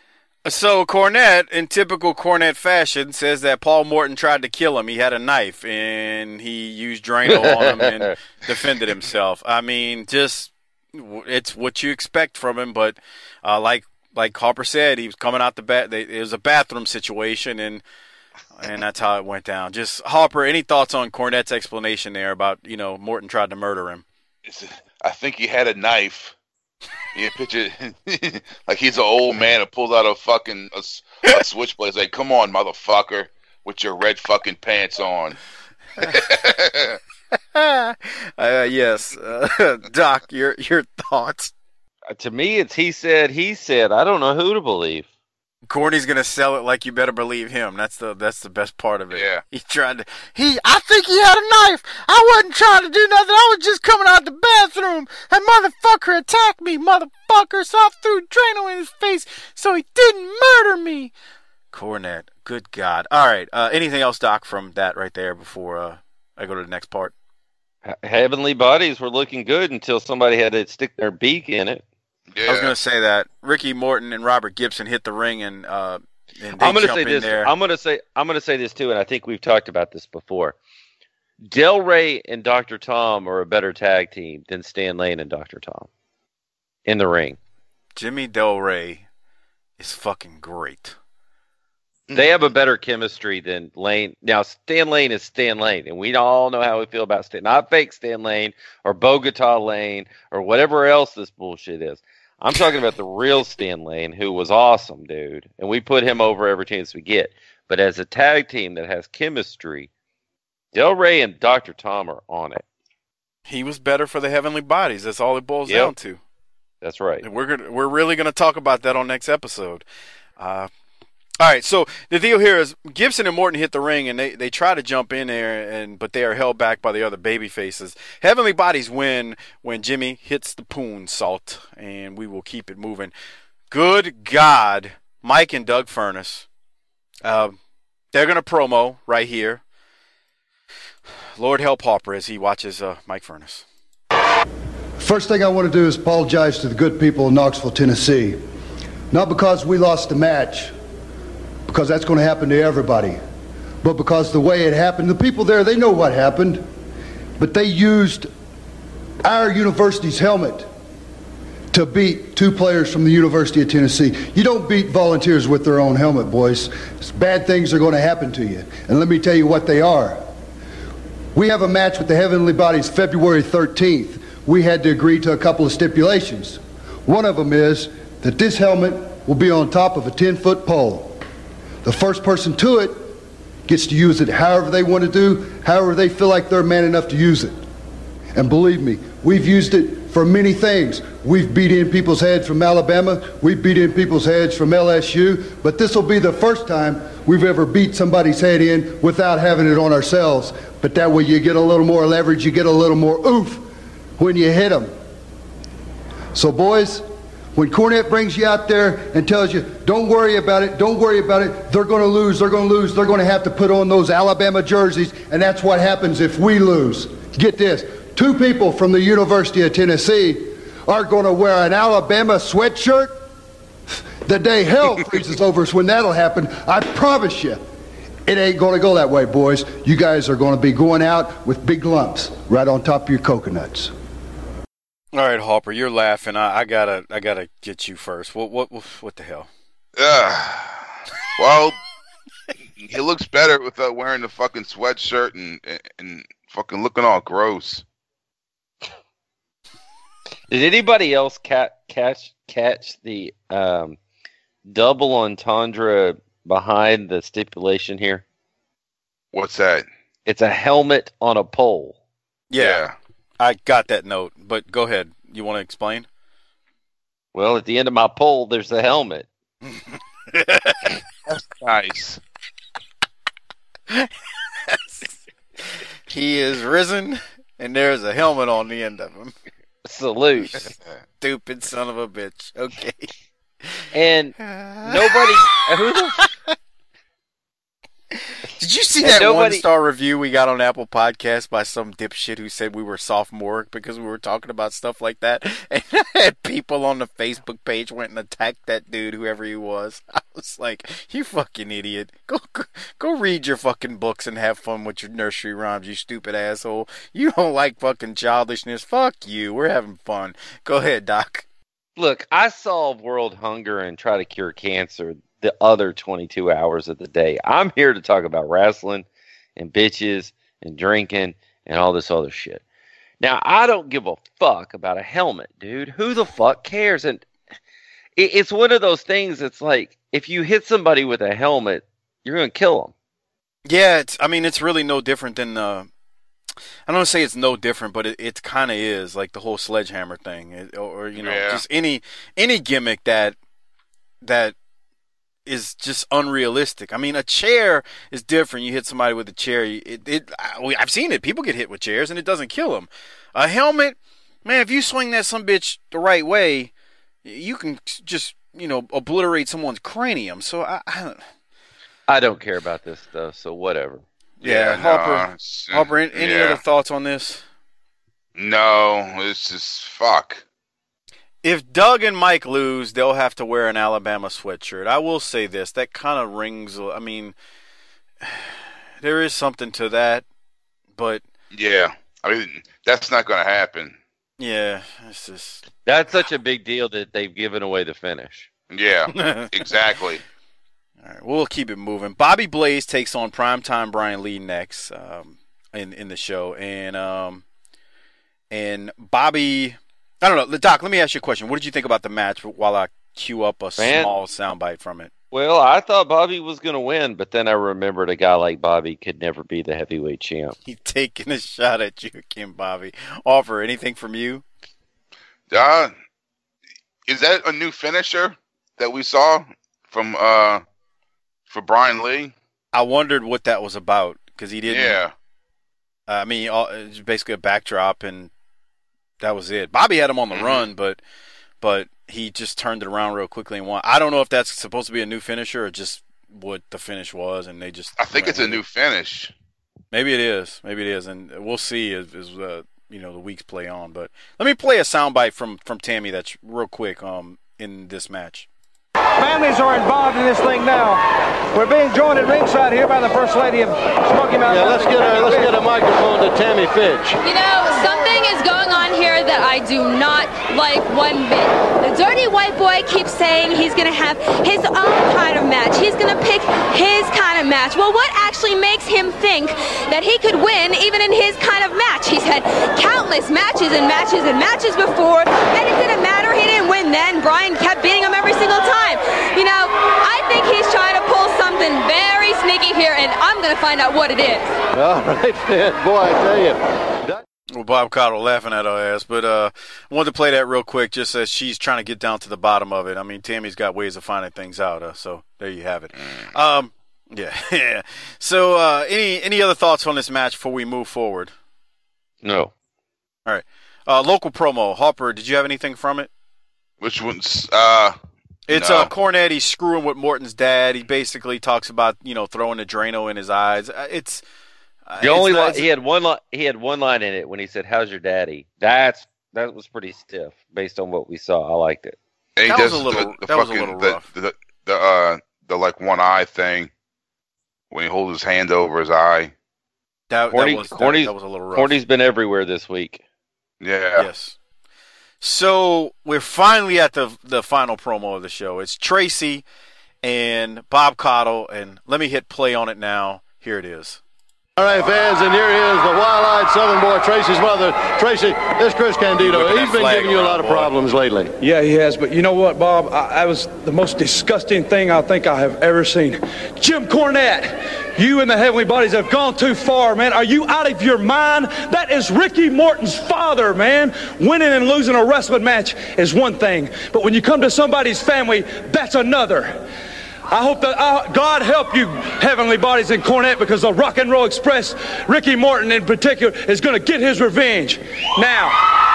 So Cornette, in typical Cornette fashion, says that Paul Morton tried to kill him. He had a knife, and he used Drano on him and defended himself. I mean, just, it's what you expect from him, but uh, like like Harper said, he was coming out the bath. It was a bathroom situation, and and that's how it went down. Just, Harper, any thoughts on Cornette's explanation there about, you know, Morton tried to murder him? I think he had a knife. You picture like he's an old man who pulls out a fucking a, a switchblade. Like, come on, motherfucker, with your red fucking pants on. uh, yes, uh, Doc, your your thoughts? Uh, to me, it's he said, he said. I don't know who to believe. Corny's gonna sell it like you better believe him. That's the that's the best part of it. Yeah. He tried to he I think he had a knife. I wasn't trying to do nothing. I was just coming out the bathroom. That motherfucker attacked me, motherfucker, so I threw Drano in his face so he didn't murder me. Cornette, good God. All right. Uh, anything else, Doc, from that right there before uh, I go to the next part? Heavenly Bodies were looking good until somebody had to stick their beak in it. Yeah. I was going to say that Ricky Morton and Robert Gibson hit the ring, and, uh, and they I'm going to jump say in this. there. I'm going to say I'm going to say this too, and I think we've talked about this before. Del Rey and Doctor Tom are a better tag team than Stan Lane and Doctor Tom in the ring. Jimmy Del Rey is fucking great. They have a better chemistry than Lane. Now, Stan Lane is Stan Lane, and we all know how we feel about Stan. Not fake Stan Lane or Bogota Lane or whatever else this bullshit is. I'm talking about the real Stan Lane, who was awesome, dude. And we put him over every chance we get. But as a tag team that has chemistry, Del Rey and Doctor Tom are on it. He was better for the Heavenly Bodies. That's all it boils yep. down to. That's right. And we're gonna, we're really going to talk about that on next episode. Uh, all right, so the deal here is Gibson and Morton hit the ring, and they, they try to jump in there, and but they are held back by the other baby faces. Heavenly Bodies win when Jimmy hits the poon salt, and we will keep it moving. Good God, Mike and Doug Furnace. Uh, They're going to promo right here. Lord help Harper as he watches uh, Mike Furnace. First thing I want to do is apologize to the good people of Knoxville, Tennessee. Not because we lost the match, because that's going to happen to everybody, but because the way it happened, the people there, they know what happened, but they used our university's helmet to beat two players from the University of Tennessee. You don't beat volunteers with their own helmet, boys. Bad things are going to happen to you. And let me tell you what they are. We have a match with the Heavenly Bodies February thirteenth. We had to agree to a couple of stipulations. One of them is that this helmet will be on top of a ten-foot pole. The first person to it gets to use it however they want to do, however they feel like they're man enough to use it. And believe me, we've used it for many things. We've beat in people's heads from Alabama, we've beat in people's heads from L S U, but this will be the first time we've ever beat somebody's head in without having it on ourselves. But that way you get a little more leverage, you get a little more oomph when you hit them. So boys, when Cornette brings you out there and tells you, don't worry about it, don't worry about it, they're going to lose, they're going to lose, they're going to have to put on those Alabama jerseys, and that's what happens if we lose. Get this, two people from the University of Tennessee are going to wear an Alabama sweatshirt. The day hell freezes over us when that'll happen, I promise you. It ain't going to go that way, boys. You guys are going to be going out with big lumps right on top of your coconuts. All right, Harper, you're laughing. I, I gotta, I gotta get you first. What, what, what the hell? Uh, well, he looks better without wearing the fucking sweatshirt and and fucking looking all gross. Did anybody else ca- catch catch the um, double entendre behind the stipulation here? What's that? It's a helmet on a pole. Yeah. yeah. I got that note, but go ahead. You want to explain? Well, at the end of my pole, there's a helmet. That's nice. He is risen, and there's a helmet on the end of him. Salute. Stupid son of a bitch. Okay. And nobody... Who the... Did you see that nobody... one-star review we got on Apple Podcasts by some dipshit who said we were sophomoric because we were talking about stuff like that? And I had people on the Facebook page went and attacked that dude, whoever he was. I was like, you fucking idiot. Go, go, go read your fucking books and have fun with your nursery rhymes, you stupid asshole. You don't like fucking childishness. Fuck you. We're having fun. Go ahead, Doc. Look, I solve world hunger and try to cure cancer the other twenty-two hours of the day. I'm here to talk about wrestling and bitches and drinking and all this other shit. Now, I don't give a fuck about a helmet, dude. Who the fuck cares? And it, it's one of those things that's like, if you hit somebody with a helmet, you're going to kill them. Yeah, it's, I mean, it's really no different than, uh, I don't want to say it's no different, but it, it kind of is, like the whole sledgehammer thing. It, or, you know, yeah. just any any gimmick that that is just unrealistic. I mean, a chair is different. You hit somebody with a chair. It, it, I've seen it. People get hit with chairs, and it doesn't kill them. A helmet, man, if you swing that some bitch the right way, you can just, you know, obliterate someone's cranium. So I, I don't. I don't care about this stuff. So whatever. Yeah, yeah Harper. No, Harper, any yeah. other thoughts on this? No, it's just fuck. If Doug and Mike lose, they'll have to wear an Alabama sweatshirt. I will say this. That kind of rings. I mean, there is something to that, but... Yeah. I mean, that's not going to happen. Yeah. It's just... That's such a big deal that they've given away the finish. Yeah, exactly. All right, we'll keep it moving. Bobby Blaze takes on Primetime Brian Lee next um, in, in the show. And, um, and Bobby... I don't know. Doc, let me ask you a question. What did you think about the match while I cue up a Man, small soundbite from it? Well, I thought Bobby was going to win, but then I remembered a guy like Bobby could never be the heavyweight champ. He's taking a shot at you, Kim Bobby. Offer, anything from you? Uh, is that a new finisher that we saw from uh for Brian Lee? I wondered what that was about because he didn't. Yeah. Uh, I mean, all, it's basically a backdrop and. That was it. Bobby had him on the mm-hmm. run, but but he just turned it around real quickly and won. I don't know if that's supposed to be a new finisher or just what the finish was, and they just. I think it's a new finish. Maybe it is. Maybe it is, and we'll see as, as uh, you know the weeks play on. But let me play a soundbite from from Tammy that's real quick um in this match. Families are involved in this thing now. We're being joined at ringside here by the First Lady of Smoky Mountain. Yeah, let's get a let's get a microphone to Tammy Fitch. You know, something is going on here that I do not like one bit. The dirty white boy keeps saying he's going to have his own kind of match. He's going to pick his kind of match. Well, what actually makes him think that he could win even in his kind of match? He's had countless matches and matches and matches before, and it didn't matter. He didn't win then. Brian kept beating him every single time. You know, I think he's trying to pull something very sneaky here, and I'm going to find out what it is. All right, then. Boy, I tell you. Well, Bob Cottle laughing at our ass, but uh, I wanted to play that real quick just as she's trying to get down to the bottom of it. I mean, Tammy's got ways of finding things out, uh, so there you have it. Um, yeah, yeah. So uh, any any other thoughts on this match before we move forward? No. All right. Uh, local promo. Harper, did you have anything from it? Which one's... Uh, it's no. uh, Cornette. He's screwing with Morton's dad. He basically talks about, you know, throwing a Drano in his eyes. Uh, it's... Uh, the only not, line, he had one line. He had one line in it when he said, "How's your daddy?" That's that was pretty stiff based on what we saw. I liked it. And he that does was a little. The, the that fucking, was a little rough. The, the, the uh the like one eye thing when he holds his hand over his eye. That, Horny, that was that, Horny's, that was a little rough. Horny's been everywhere this week. Yeah. Yes. So we're finally at the the final promo of the show. It's Tracy and Bob Cottle, and let me hit play on it now. Here it is. All right, fans, and here is the wild-eyed Southern boy, Tracy's mother. Tracy, this is Chris Candido. He's been giving you a lot of problems lately. Yeah, he has, but you know what, Bob? I, I was the most disgusting thing I think I have ever seen. Jim Cornette, you and the Heavenly Bodies have gone too far, man. Are you out of your mind? That is Ricky Morton's father, man. Winning and losing a wrestling match is one thing, but when you come to somebody's family, that's another. I hope that uh, God help you, Heavenly Bodies and Cornette, because the Rock and Roll Express, Ricky Morton in particular, is going to get his revenge. Now,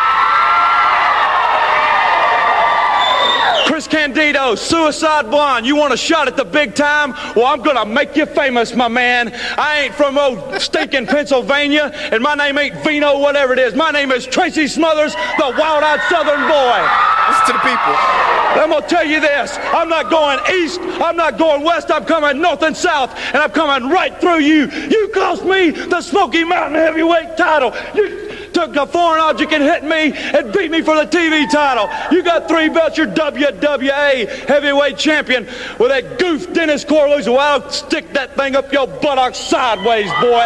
Chris Candido, Suicide Blonde, you want a shot at the big time? Well, I'm going to make you famous, my man. I ain't from old stinking Pennsylvania, and my name ain't Vino, whatever it is. My name is Tracy Smothers, the wild-eyed Southern boy. Listen to the people. I'm going to tell you this. I'm not going east. I'm not going west. I'm coming north and south, and I'm coming right through you. You cost me the Smoky Mountain Heavyweight title. You took a foreign object and hit me and beat me for the T V title. You got three belts. You're W W A Heavyweight Champion with that goof Dennis Corlew. Well, I'll stick that thing up your buttocks sideways, boy.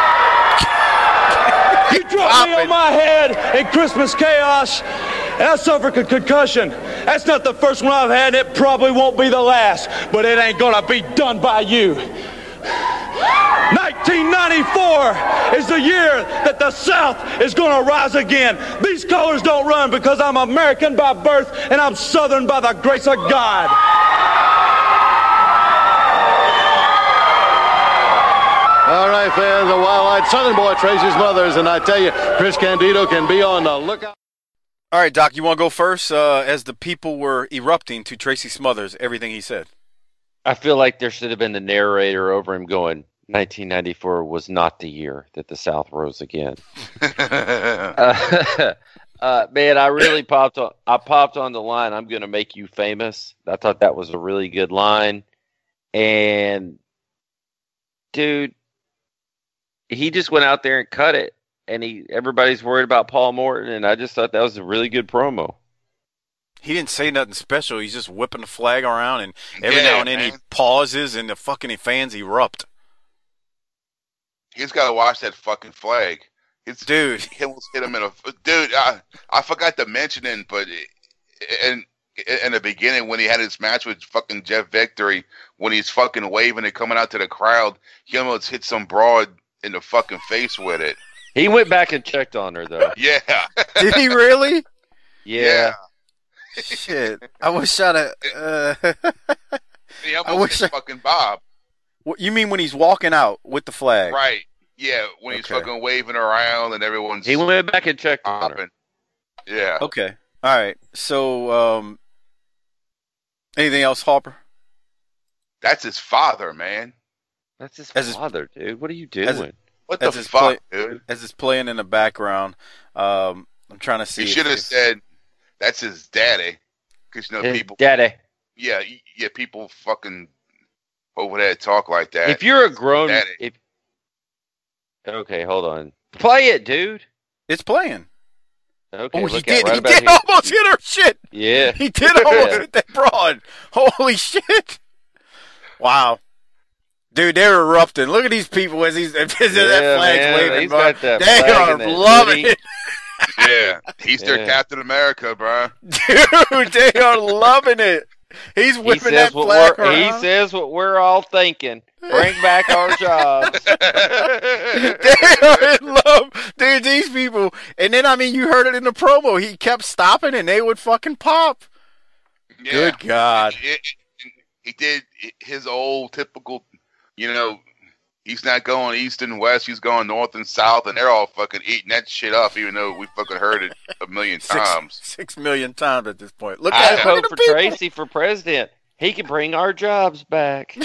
You dropped me on my head in Christmas Chaos, and I suffered a concussion. That's not the first one I've had, and it probably won't be the last, but it ain't gonna be done by you. nineteen ninety-four is the year that the South is gonna rise again. These colors don't run because I'm American by birth and I'm Southern by the grace of God. All right, fans, the wild-eyed Southern boy, Tracy's Mothers, and I tell you, Chris Candido can be on the lookout. All right, Doc, you want to go first? Uh, as the people were erupting to Tracy Smothers, everything he said. I feel like there should have been the narrator over him going, nineteen ninety-four was not the year that the South rose again. uh, uh, man, I really popped on. I popped on the line, I'm going to make you famous. I thought that was a really good line. And, dude, he just went out there and cut it. And he everybody's worried about Paul Morton, and I just thought that was a really good promo. He didn't say nothing special. He's just whipping the flag around, and every yeah, now and then man. he pauses, and the fucking fans erupt. He's got to watch that fucking flag. It's, dude, he almost hit him in a dude. I I forgot to mention it, but in in the beginning when he had his match with fucking Jeff Victory, when he's fucking waving and coming out to the crowd, he almost hit some broad in the fucking face with it. He went back and checked on her though. Yeah. Did he really? Yeah. yeah. Shit. I wish I'd have. Uh... He almost I wish hit I... fucking Bob. What, you mean when he's walking out with the flag? Right. Yeah, when he's okay. fucking waving around and everyone's... He went back and checked on her. Yeah. Okay. All right. So, um, anything else, Harper? That's his father, man. That's his As father, his, dude. What are you doing? As, what as the fuck, play, dude? As it's playing in the background, um, I'm trying to see. You should have said that's his daddy, because you know his people. Daddy. Yeah, yeah. People fucking over there talk like that. If you're a grown, daddy. if okay, hold on. Play it, dude. It's playing. Okay, oh, he look did. Right he about did here. almost hit her shit. Yeah, he did almost hit that broad. Holy shit! Wow, dude, they're erupting. Look at these people as he's as yeah, that flag's man. waving. He's bro. got that they flag are and that loving hoodie. it. Yeah, he's their Yeah. Captain America, bro. Dude, they are loving it. He's He whipping says that what flag we're. He around. says what we're all thinking. Bring back our jobs. They are in love, dude. These people, and then I mean, you heard it in the promo. He kept stopping, and they would fucking pop. Yeah. Good God. It, it, it, he did his old typical, you know, he's not going east and west, he's going north and south, and they're all fucking eating that shit up, even though we fucking heard it a million times. Six, six million times at this point. Look I at vote look at for the people. Tracy for president. He can bring our jobs back.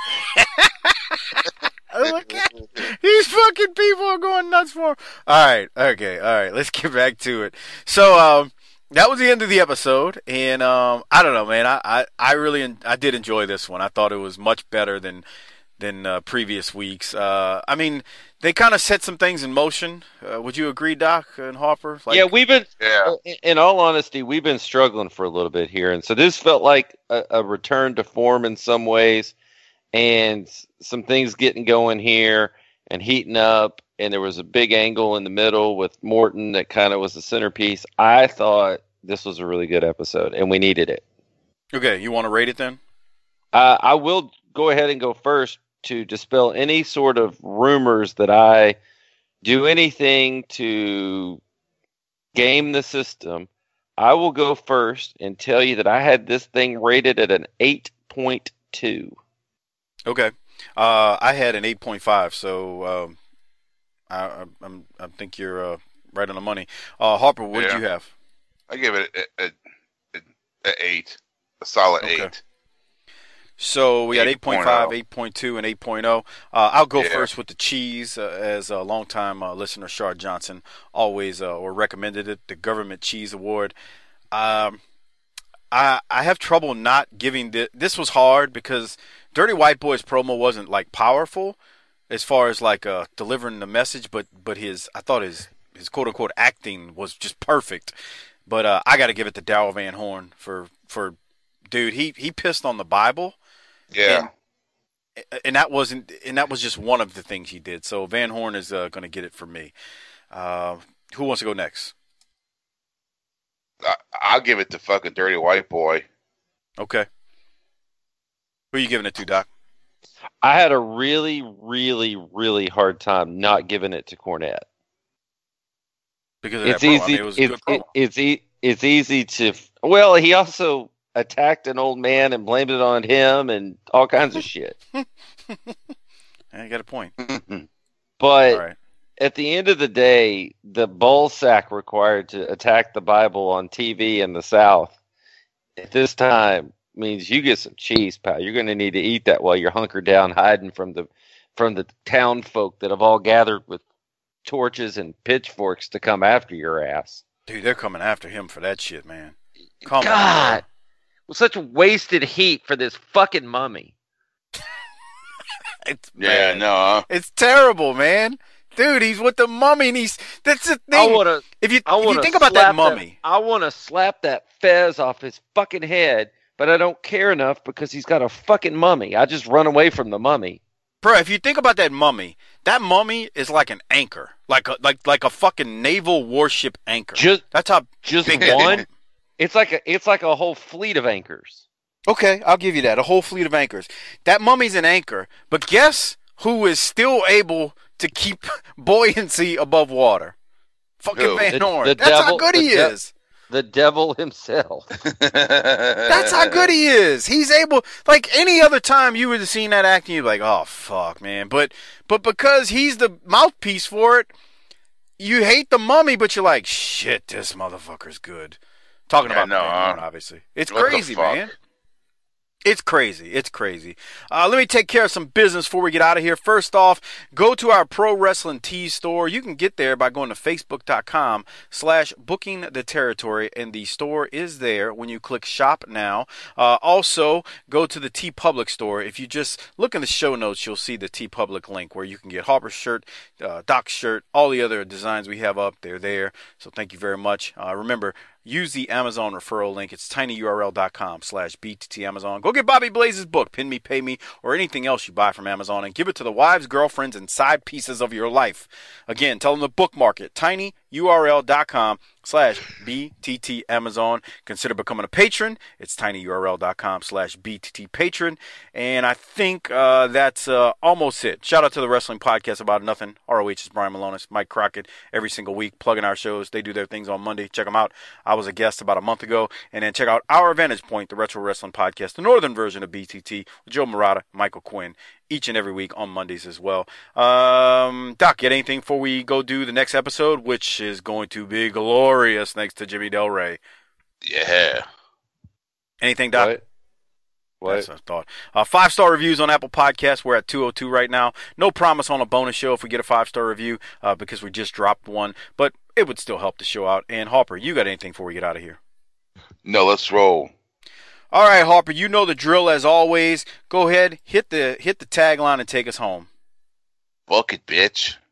Look at these fucking people are going nuts for him. All right, okay, all right. Let's get back to it. So, um, that was the end of the episode, and um, I don't know, man. I, I, I really, I did enjoy this one. I thought it was much better than than uh, previous weeks. Uh, I mean, they kind of set some things in motion. Uh, would you agree, Doc and Harper? Like, yeah, we've been. Yeah. In all honesty, we've been struggling for a little bit here, and so this felt like a, a return to form in some ways, and some things getting going here and heating up. And there was a big angle in the middle with Morton that kind of was the centerpiece. I thought this was a really good episode, and we needed it. Okay, you want to rate it then? Uh, I will go ahead and go first to dispel any sort of rumors that I do anything to game the system. I will go first and tell you that I had this thing rated at an eight point two. Okay. Uh, I had an eight point five, so um, I, I, I'm, I think you're uh, right on the money. Uh, Harper, what Yeah. did you have? I give it a, a, a, a eight, a solid Okay. eight. So we had eight point five, eight point two, and eight point oh. Uh, I'll go Yeah. first with the cheese, uh, as a longtime uh, listener, Shard Johnson, always uh, or recommended it, the Government Cheese Award. Um, I I have trouble not giving this. This was hard because Dirty White Boy's promo wasn't like powerful as far as like uh, delivering the message, but but his I thought his his quote unquote acting was just perfect. But uh, I got to give it to Darrell Van Horn for for dude. He he pissed on the Bible. Yeah. And, and that wasn't, and that was just one of the things he did. So Van Horn is uh, going to get it for me. Uh, who wants to go next? I, I'll give it to fucking Dirty White Boy. Okay. Who are you giving it to, Doc? I had a really, really, really hard time not giving it to Cornette. Because of It's that promo. easy. I mean, it was a it's, good promo. it, it's e- It's easy to. Well, he also attacked an old man and blamed it on him and all kinds of shit. I got a point. But All right. at the end of the day, the ball sack required to attack the Bible on T V in the South at this time means you get some cheese, pal. You're going to need to eat that while you're hunkered down, hiding from the from the town folk that have all gathered with torches and pitchforks to come after your ass. Dude, they're coming after him for that shit, man. Come God, on. with such wasted heat for this fucking mummy. It's Yeah, bad. no. huh? It's terrible, man. Dude, he's with the mummy, and he's that's the thing. I want to. if you I if want you to think about that mummy, I want to slap that fez off his fucking head, but I don't care enough because he's got a fucking mummy. I just run away from the mummy. bro. If you think about that mummy, that mummy is like an anchor, like a like like a fucking naval warship anchor. Just that's how just big that one. is. It's like a it's like a whole fleet of anchors. Okay, I'll give you that. A whole fleet of anchors. That mummy's an anchor, but guess who is still able to keep buoyancy above water? Fucking Who? Van The- Horn. the That's how devil- good the he de- is. The devil himself. That's how good he is. He's able, like any other time you would have seen that acting, you'd be like, oh, fuck, man. But but because he's the mouthpiece for it, you hate the mummy, but you're like, shit, this motherfucker's good. Talking Yeah, about no, Van Horn, huh? obviously. It's What the crazy, fuck? man. It's crazy. It's crazy. Uh, let me take care of some business before we get out of here. First off, go to our Pro Wrestling Tees store. You can get there by going to facebook.com slash booking the territory, and the store is there when you click shop now. Uh, also, go to the TeePublic store. If you just look in the show notes, you'll see the TeePublic link where you can get Harper's shirt, uh, Doc's shirt, all the other designs we have up. They're there. So thank you very much. Uh, remember, use the Amazon referral link. It's tinyurl.com slash BTT Amazon. Go get Bobby Blaze's book, Pin Me, Pay Me, or anything else you buy from Amazon, and give it to the wives, girlfriends, and side pieces of your life. Again, tell them to bookmark it. tinyurl.com slash BTT Amazon. Consider becoming a patron. It's tinyurl.com slash BTT patron. And I think uh, that's uh, almost it. Shout out to the Wrestling Podcast About Nothing. R O H's Brian Malonis, Mike Crockett, every single week, plugging our shows. They do their things on Monday. Check them out. I was a guest about a month ago. And then check out Our Vantage Point, the Retro Wrestling Podcast, the northern version of B T T, with Joe Murata, Michael Quinn, each and every week on Mondays as well. Um, Doc, get anything before we go do the next episode, which is going to be glorious next to Jimmy Del Rey? Yeah. Anything, Doc? What? What? That's what I thought. Uh, five-star reviews on Apple Podcasts. We're at two oh two right now. No promise on a bonus show if we get a five-star review uh, because we just dropped one, but it would still help the show out. And Harper, you got anything before we get out of here? No, let's roll. All right, Harper, you know the drill as always. Go ahead, hit the hit the tagline and take us home. Fuck it, bitch.